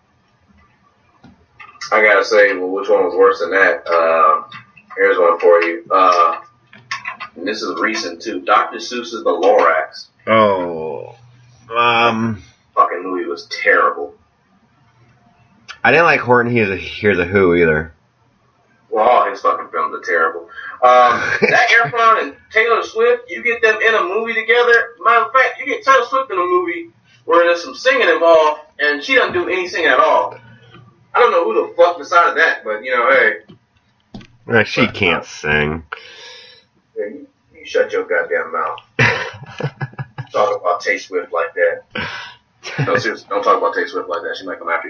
I gotta say, well, which one was worse than that? Uh, here's one for you. Uh, and this is recent too. Doctor Seuss's The Lorax. Oh, um, fucking movie was terrible. I didn't like Horton Hears a, Hears a Who either. Well, all his fucking films are terrible. Um, Zac Efron and Taylor Swift, you get them in a movie together. Matter of fact, you get Taylor Swift in a movie where there's some singing involved, and she doesn't do any singing at all. I don't know who the fuck decided that, but, you know, hey. Uh, she but, can't uh, sing. Yeah, you, you shut your goddamn mouth. Talk about Tay Swift like that. No, seriously, don't talk about Tay Swift like that. She might come after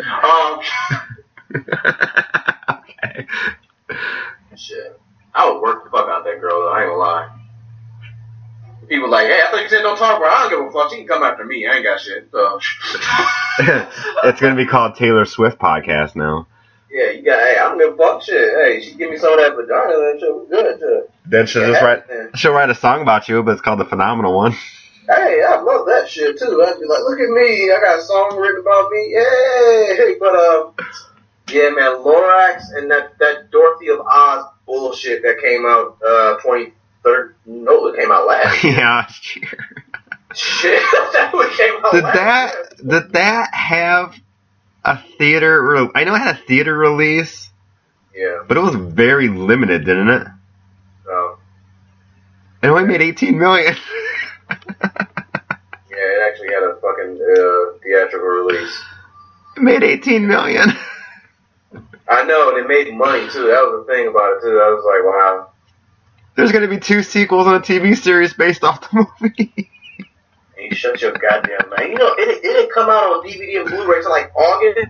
you. Um, okay. Shit. I would work the fuck out that girl, though. I ain't gonna lie. People like, hey, I thought you said don't talk about her. I don't give a fuck. She can come after me. I ain't got shit. So. It's gonna be called Taylor Swift Podcast now. Yeah, you got, hey, I don't give a fuck shit. Hey, she give me some of that vagina, that shit was good, too. Then she'll just write, she'll write a song about you, but it's called The Phenomenal One. Hey, I love that shit, too. I'd be like, look at me. I got a song written about me. Yay! But, uh, yeah, man, Lorax and that, that Dorothy of Oz bullshit that came out, uh, twenty third, no, it came out last year. Yeah, last year. Shit, that came out did last that, year. Did that have a theater, re- I know it had a theater release. Yeah. But it was very limited, didn't it? Oh. It only made eighteen million. Yeah, it actually had a fucking, uh, theatrical release. It made eighteen million. I know, and it made money, too. That was the thing about it, too. I was like, wow. There's going to be two sequels and a T V series based off the movie. Hey, shut your goddamn mouth. You know, it, it didn't come out on D V D and Blu-ray until like August.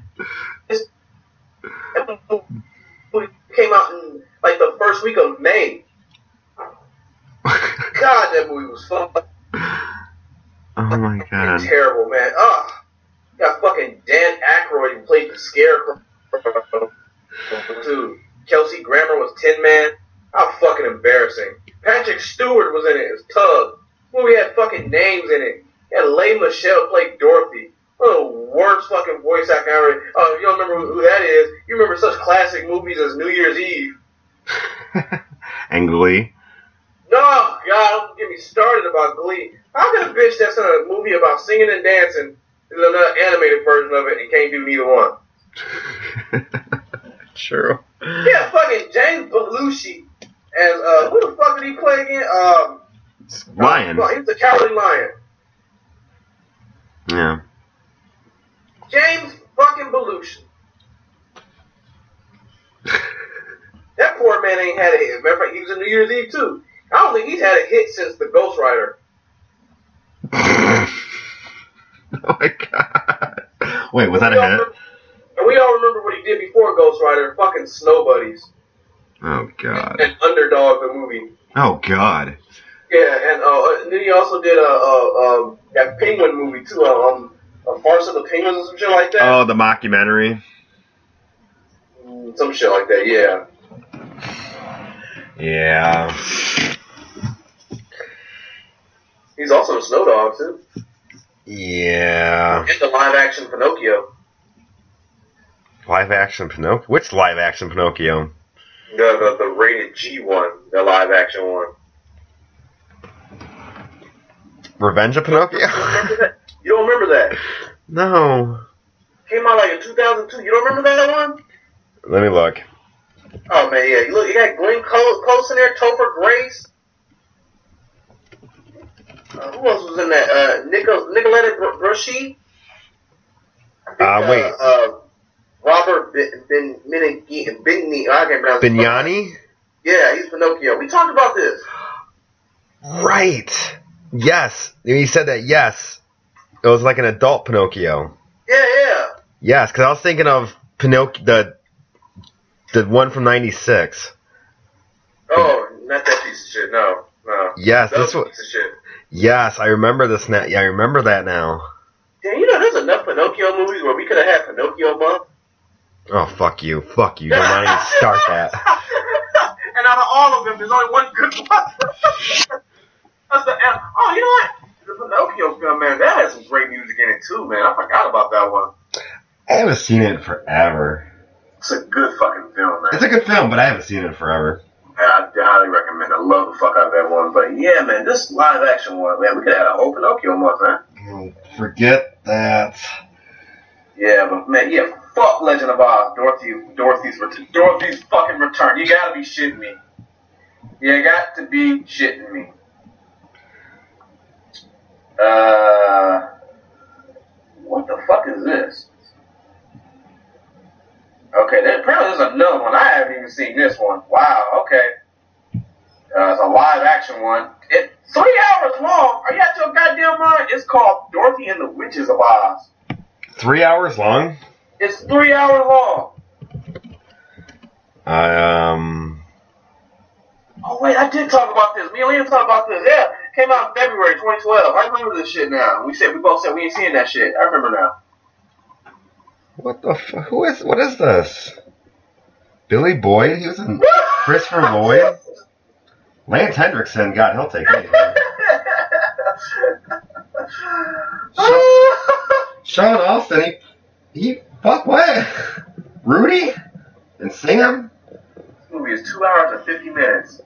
It came out in like the first week of May. God, that movie was fun. Oh my god. Terrible, man. Ugh. Got fucking Dan Aykroyd who played the Scarecrow. Dude, Kelsey Grammer was Tin Man. How fucking embarrassing. Patrick Stewart was in it as Tug. This movie had fucking names in it. He had Leigh Michelle play Dorothy. One of the worst fucking voice acting ever. Oh, you don't remember who that is? You remember such classic movies as New Year's Eve. And Glee. No, God, don't get me started about Glee. How can a bitch that's in a movie about singing and dancing is another animated version of it and can't do neither one? True. Yeah, fucking James Belushi as, uh, who the fuck did he play again? Um, Lion. Uh, he's the Cowardly Lion. Yeah. James fucking Belushi. That poor man ain't had a hit. Matter of fact, he was in New Year's Eve too. I don't think he's had a hit since The Ghost Rider. Oh my god. Wait, was that we a hit? Remember, and we all remember what he did before Ghost Rider. Fucking Snow Buddies. Oh god. And Underdog, the movie. Oh god. Yeah, and, uh, and then he also did a, a, a that Penguin movie too. Uh, um, a Farce of the Penguins or some shit like that. Oh, the mockumentary. Mm, some shit like that. Yeah. Yeah. He's also in Snow Dog too. Yeah. And the live action Pinocchio. Live action Pinocchio? Which live action Pinocchio? The, the the rated G one, the live action one. Revenge of Pinocchio? You don't remember that? You don't remember that? No. Came out like in two thousand two. You don't remember that one? Let me look. Oh man, yeah. You look, you got Glenn Close in there, Topher Grace. Uh, who else was in that? Uh, Nicol- Nicoletta Brochet? Uh, wait. Uh, uh, Robert Ben Bigny. I can't pronounce his name. Bignani? Yeah, he's Pinocchio. We talked about this. Right. Yes. You said that, yes. It was like an adult Pinocchio. Yeah, yeah. Yes, because I was thinking of Pinocchio, the the one from ninety-six. Oh, not that piece of shit. No, no. Yes, that this was was. a piece of shit. Yes, I remember this now. Yeah, I remember that now. Yeah, you know, there's enough Pinocchio movies where we could have had Pinocchio month. Oh, fuck you. Fuck you. Don't not even start that. And out of all of them, there's only one good one. That's the, oh, you know what? The Pinocchio film, man, that has some great music in it, too, man. I forgot about that one. I haven't seen it in forever. It's a good fucking film, man. It's a good film, but I haven't seen it in forever. Yeah, I highly recommend it. I love the fuck out of that one. But yeah, man, this live action one, man, we could have had a whole Pinocchio month, man. Forget that. Yeah, but man, yeah, fuck Legend of Oz, Dorothy, Dorothy's return, Dorothy's fucking return. You gotta be shitting me. You got to be shitting me. Uh, what the fuck is this? Okay, then apparently there's another one. I haven't even seen this one. Wow, okay. Uh, it's a live action one. It's three hours long. Are you out your goddamn mind? It's called Dorothy and the Witches of Oz. Three hours long? It's three hours long. Um. Oh wait, I did talk about this. Me and Liam talked about this. Yeah, came out in February twenty twelve. I remember this shit now. We said we both said we ain't seeing that shit. I remember now. What the fuck? Who is? What is this? Billy Boyd? He was in Christopher Lloyd. Lance Hendrickson. God, he'll take anything. Sean, Sean Austin. He he. Fuck what? Rudy and Sam. This movie is two hours and fifty minutes.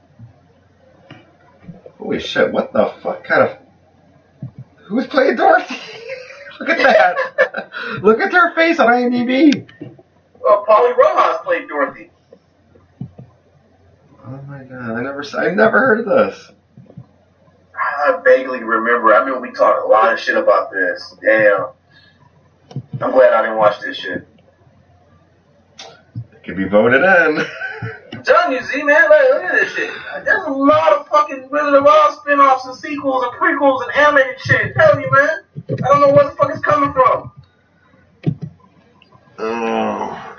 Holy shit! What the fuck kind of? Who's playing Dorothy? Look at that! Look at her face on IMDb. Well, Polly Rojas played Dorothy. Oh my god! I never, I never heard of this. I vaguely remember. I mean, we talked a lot of shit about this. Damn. I'm glad I didn't watch this shit. It could be voted in. I'm telling you, Z, man, like, look at this shit. There's a lot of fucking Wizard of Oz spin-offs and sequels and prequels and animated shit. I'm telling you, man. I don't know where the fuck it's coming from. Oh.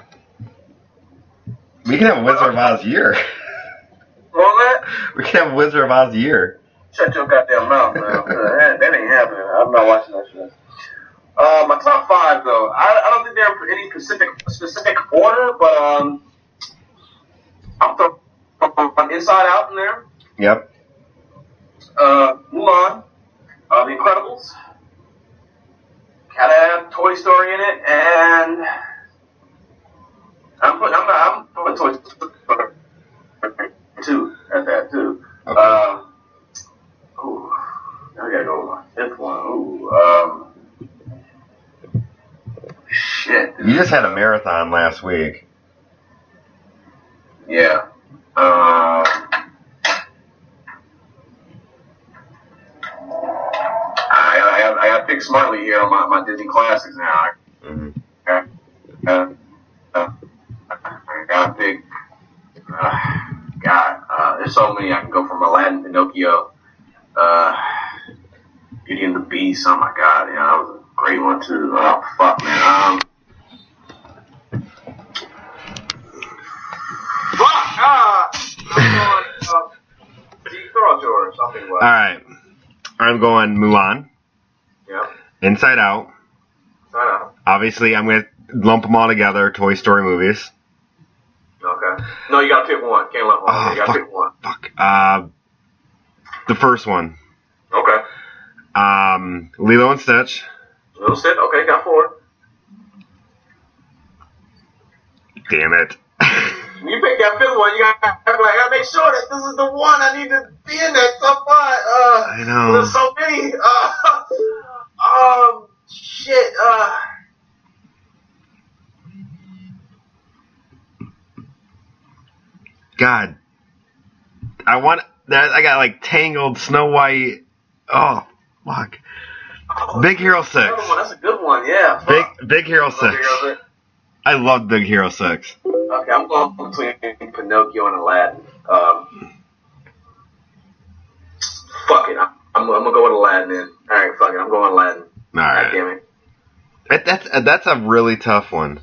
We can have a Wizard of Oz year. What that? We can have a Wizard of Oz year. Shut your goddamn mouth, man. that, that ain't happening. I'm not watching that shit. Uh, my top five, though. I, I don't think they're in any specific specific order, but um, I'll throw Inside Out in there. Yep. Uh, Mulan, uh, The Incredibles. Gotta have Toy Story in it, and I'm putting I'm not, I'm putting Toy Story two at that too. Okay. Uh, ooh, now I gotta go with my fifth one. Ooh, um. Shit. You just had a marathon last week. Yeah. Uh, I, I, have, I have picked smartly here on my, my Disney classics now. Mm-hmm. I, uh, uh, I gotta pick. Uh, God, uh, there's so many. I can go from Aladdin, Pinocchio, uh, Beauty and the Beast. Oh my God, yeah, that was a great one too. Oh fuck, man. Um, fuck. Ah, I'm going. Uh, you throw out yours. I'll think about it. All right. I'm going Mulan. Yeah. Inside Out. Inside Out. Obviously, I'm going to lump them all together. Toy Story movies. Okay. No, you gotta pick one. Can't let one. Oh, you gotta fuck, pick one. Fuck. Uh, the first one. Okay. Um, Lilo and Stitch. Little Stitch. Okay, got four. Damn it. When you pick that fifth one, you gotta, like, I gotta make sure that this is the one I need to be in that top five. Uh, I know. There's so many. Uh, um, shit. Uh. God. I want that. I got like Tangled, Snow White. Oh, fuck. Oh, Big Hero Six. That's a good one. Yeah. Big Fuck. Big Hero Six. Big Hero Six. I love Big Hero Six. Okay, I'm going between Pinocchio and Aladdin. Um, fuck it, I'm, I'm, I'm gonna go with Aladdin then. All right, fuck it, I'm going Aladdin. All right. God damn it. That, that's that's a really tough one.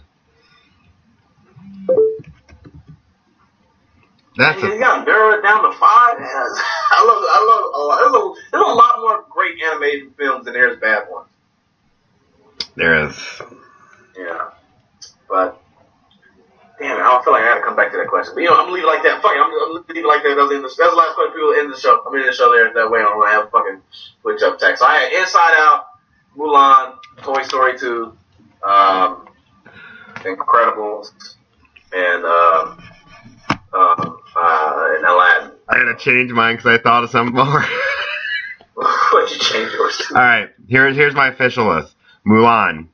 That's you a, gotta narrow it down to five. Man. I love, I love. A lot. There's, a, there's a lot more great animated films than there's bad ones. there is. Yeah, but damn it, I don't feel like I gotta come back to that question. But you know, I'm gonna leave it like that. Fuck it, I'm, I'm gonna leave it like that. That's, the, that's the last question. People end the show. I'm in the show there that way. I'm gonna have fucking switch up text. So I had Inside Out, Mulan, Toy Story two, um, Incredibles, and um, um, uh, and Aladdin. I had to change mine because I thought of something more. What'd you change yours to? All right, here's here's my official list: Mulan,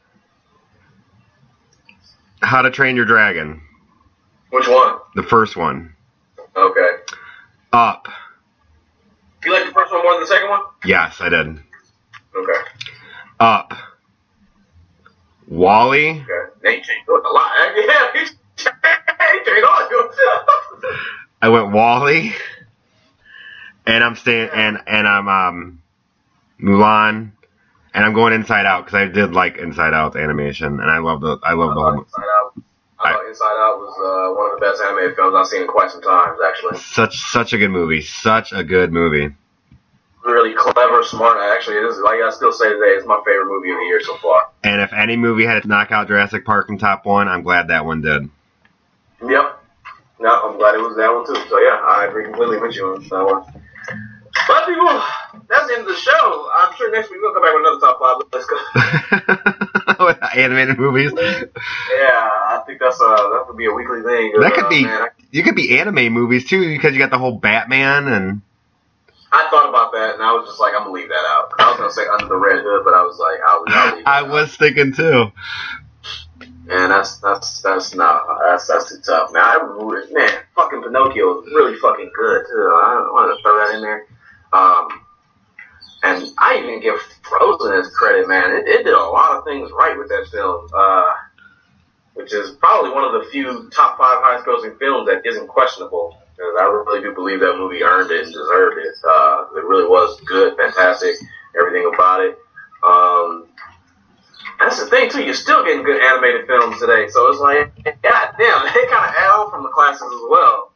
How to Train Your Dragon. Which one? The first one. Okay. Up. You like the first one more than the second one? Yes, I did. Okay. Up. Wall-E. Okay. Now you changed a lot. Yeah, you changed all of you. I went Wall-E. And I'm staying, and and I'm um, Mulan, and I'm going Inside Out because I did like Inside Out animation, and I love the I love I the whole. Inside Out. I thought Inside Out was uh, one of the best animated films I've seen in quite some time, actually. Such such a good movie, such a good movie. Really clever, smart. Actually, it is, like I still say today, it's my favorite movie of the year so far. And if any movie had to knock out Jurassic Park from top one, I'm glad that one did. Yep. No, I'm glad it was that one too. So yeah, I agree completely with you on that one. But people, that's the end of the show. I'm sure next week we'll come back with another top five. Let's go. With animated movies. Yeah, I think that's uh that would be a weekly thing. That could uh, be. Man, I, you could be anime movies too, because you got the whole Batman and. I thought about that, and I was just like, I'm gonna leave that out. I was gonna say Under the Red Hood, but I was like, I'll, I'll leave. That I out. was thinking too. Man, that's that's that's not that's that's too tough, man. I man, fucking Pinocchio is really fucking good too. I wanted to throw that in there. Um, and I even give Frozen his credit, man. It, it did a lot of things right with that film. Uh, which is probably one of the few top five highest grossing films that isn't questionable. Because I really do believe that movie earned it and deserved it. Uh, it really was good, fantastic, everything about it. Um, that's the thing too. You're still getting good animated films today, so it's like, god damn, they kind of add on from the classics as well.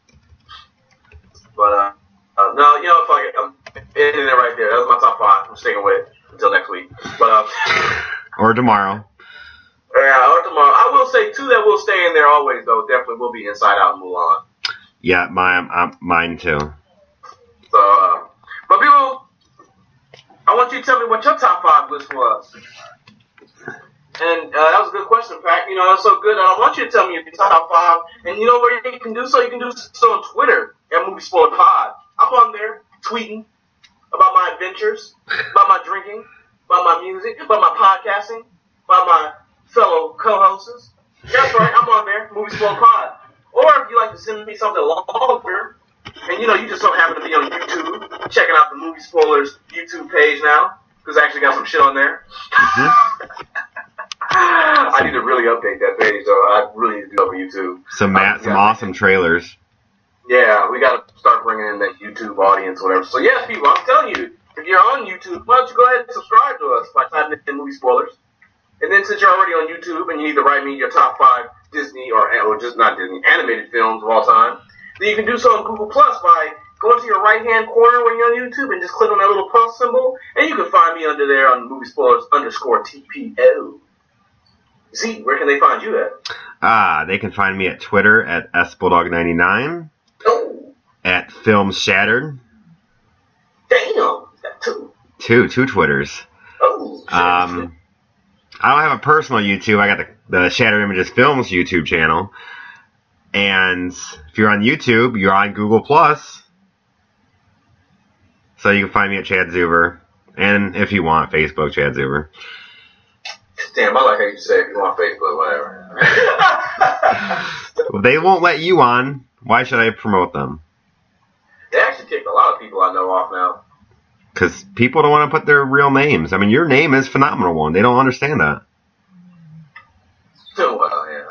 But uh, uh, no, you know, fuck it. I'm ending it right there. That was my top five. I'm sticking with it until next week. But uh, or tomorrow. Yeah, or tomorrow. I will say two that will stay in there always though. Definitely will be Inside Out and Mulan. Yeah, mine, um, mine too. So, uh, but people, I want you to tell me what your top five list was. And uh, that was a good question, Pat. You know, that's so good. I want you to tell me your top five. And you know where you can do so? You can do so on Twitter at Movie Spoiler Pod. I'm on there tweeting about my adventures, about my drinking, about my music, about my podcasting, about my fellow co-hosts. That's right, I'm on there, Movie Spoiler Pod. Or if you like to send me something longer, and you know, you just don't happen to be on YouTube, checking out the Movie Spoilers YouTube page now, because I actually got some shit on there. Mm-hmm. I need to really update that page, though. I really need to do it over YouTube. Some Matt, um, some awesome trailers. Yeah, we got to start bringing in that YouTube audience, whatever. So yes, people, I'm telling you, if you're on YouTube, why don't you go ahead and subscribe to us by typing in Movie Spoilers. And then since you're already on YouTube and you need to write me your top five Disney or, or just not Disney animated films of all time, then you can do so on Google Plus by going to your right hand corner when you're on YouTube and just click on that little plus symbol, and you can find me under there on Movie Spoilers underscore T P O. See, where can they find you at? Ah, they can find me at Twitter at S Bulldog ninety-nine. Oh. At Films Shattered. Damn, that two. Two, two Twitters. Oh. Shit, um. shit. I don't have a personal YouTube. I got the, the Shattered Images Films YouTube channel. And if you're on YouTube, you're on Google Plus. So you can find me at Chad Zuber. And if you want, Facebook, Chad Zuber. Damn, I like how you say if you want Facebook, whatever. Well, they won't let you on. Why should I promote them? They actually kicked a lot of people I know off now. Because people don't want to put their real names. I mean, your name is Phenomenal One. They don't understand that. Too well, yeah.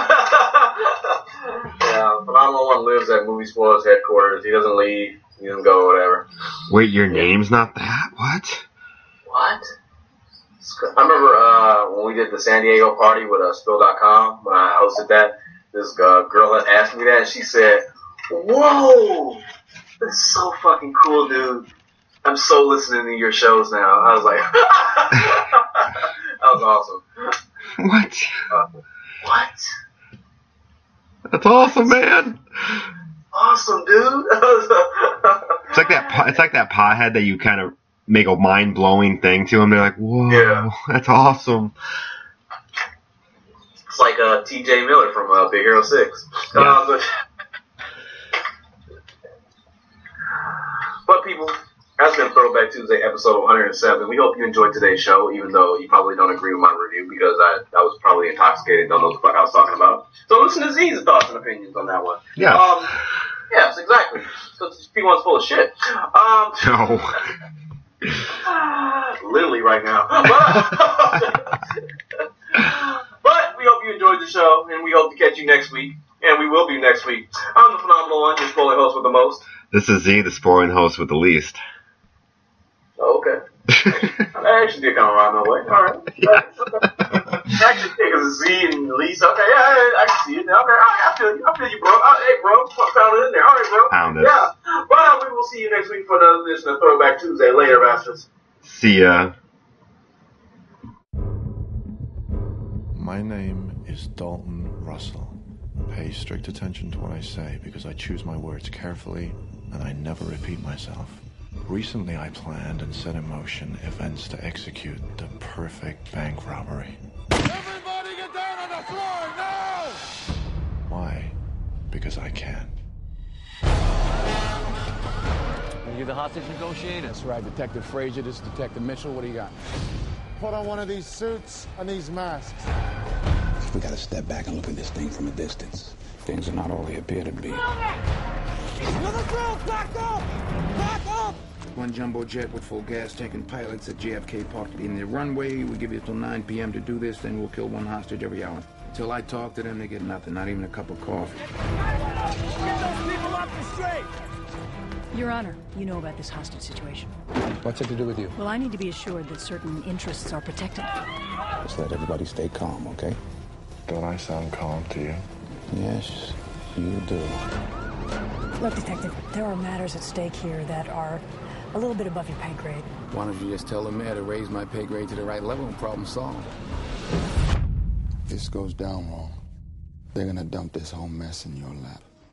Yeah, Phenomenal One lives at Movie Spoilers headquarters. He doesn't leave. He doesn't go, whatever. Wait, your name's not that? What? What? I remember uh, when we did the San Diego party with uh, Spill dot com, when I hosted that, this uh, girl had asked me that, and she said, "Whoa, that's so fucking cool, dude. I'm so listening to your shows now." I was like, that was awesome. What? Uh, what? That's awesome, man. Awesome, dude. It's like that. It's like that pothead that you kind of make a mind blowing thing to them. They're like, "Whoa, yeah. That's awesome." It's like uh, T J Miller from uh, Big Hero Six. Yeah. Uh, but, but people. That's been Throwback Tuesday, episode one hundred seven. We hope you enjoyed today's show, even though you probably don't agree with my review because I, I was probably intoxicated, don't know what the fuck I was talking about. So listen to Z's thoughts and opinions on that one. Yeah. Um, yes, exactly. So P one's full of shit. Um, no. Literally right now. But, but we hope you enjoyed the show, and we hope to catch you next week. And we will be next week. I'm the Phenomenal One, your spoiler host with the most. This is Z, the spoiling host with the least. Oh, okay. That actually did kind of rhyme my way. All right. Yeah. Actually, take a Z and least. Okay, yeah, I, I can see it now. Okay, I feel you. I feel you, bro. Uh, hey, bro, found it in there. All right, bro. Found it. Yeah. Well, we will see you next week for another edition of Throwback Tuesday. Later, bastards. See ya. My name is Dalton Russell. Pay strict attention to what I say because I choose my words carefully and I never repeat myself. Recently I planned and set in motion events to execute the perfect bank robbery. Everybody get down on the floor now! Why? Because I can. You're the hostage negotiator? That's right, Detective Frazier. This is Detective Mitchell. What do you got? Put on one of these suits and these masks. We gotta step back and look at this thing from a distance. Things are not all they appear to be. Another drill! Back up! Back up! One jumbo jet with full gas taking pilots at J F K parked in the runway. We give you till nine p.m. to do this, then we'll kill one hostage every hour. Till I talk to them, they get nothing, not even a cup of coffee. Get those people off the street! Your Honor, you know about this hostage situation. What's it to do with you? Well, I need to be assured that certain interests are protected. Just let everybody stay calm, okay? Don't I sound calm to you? Yes, you do. Look, Detective, there are matters at stake here that are a little bit above your pay grade. Why don't you just tell the mayor to raise my pay grade to the right level and problem solved? This goes down wrong. They're gonna dump this whole mess in your lap.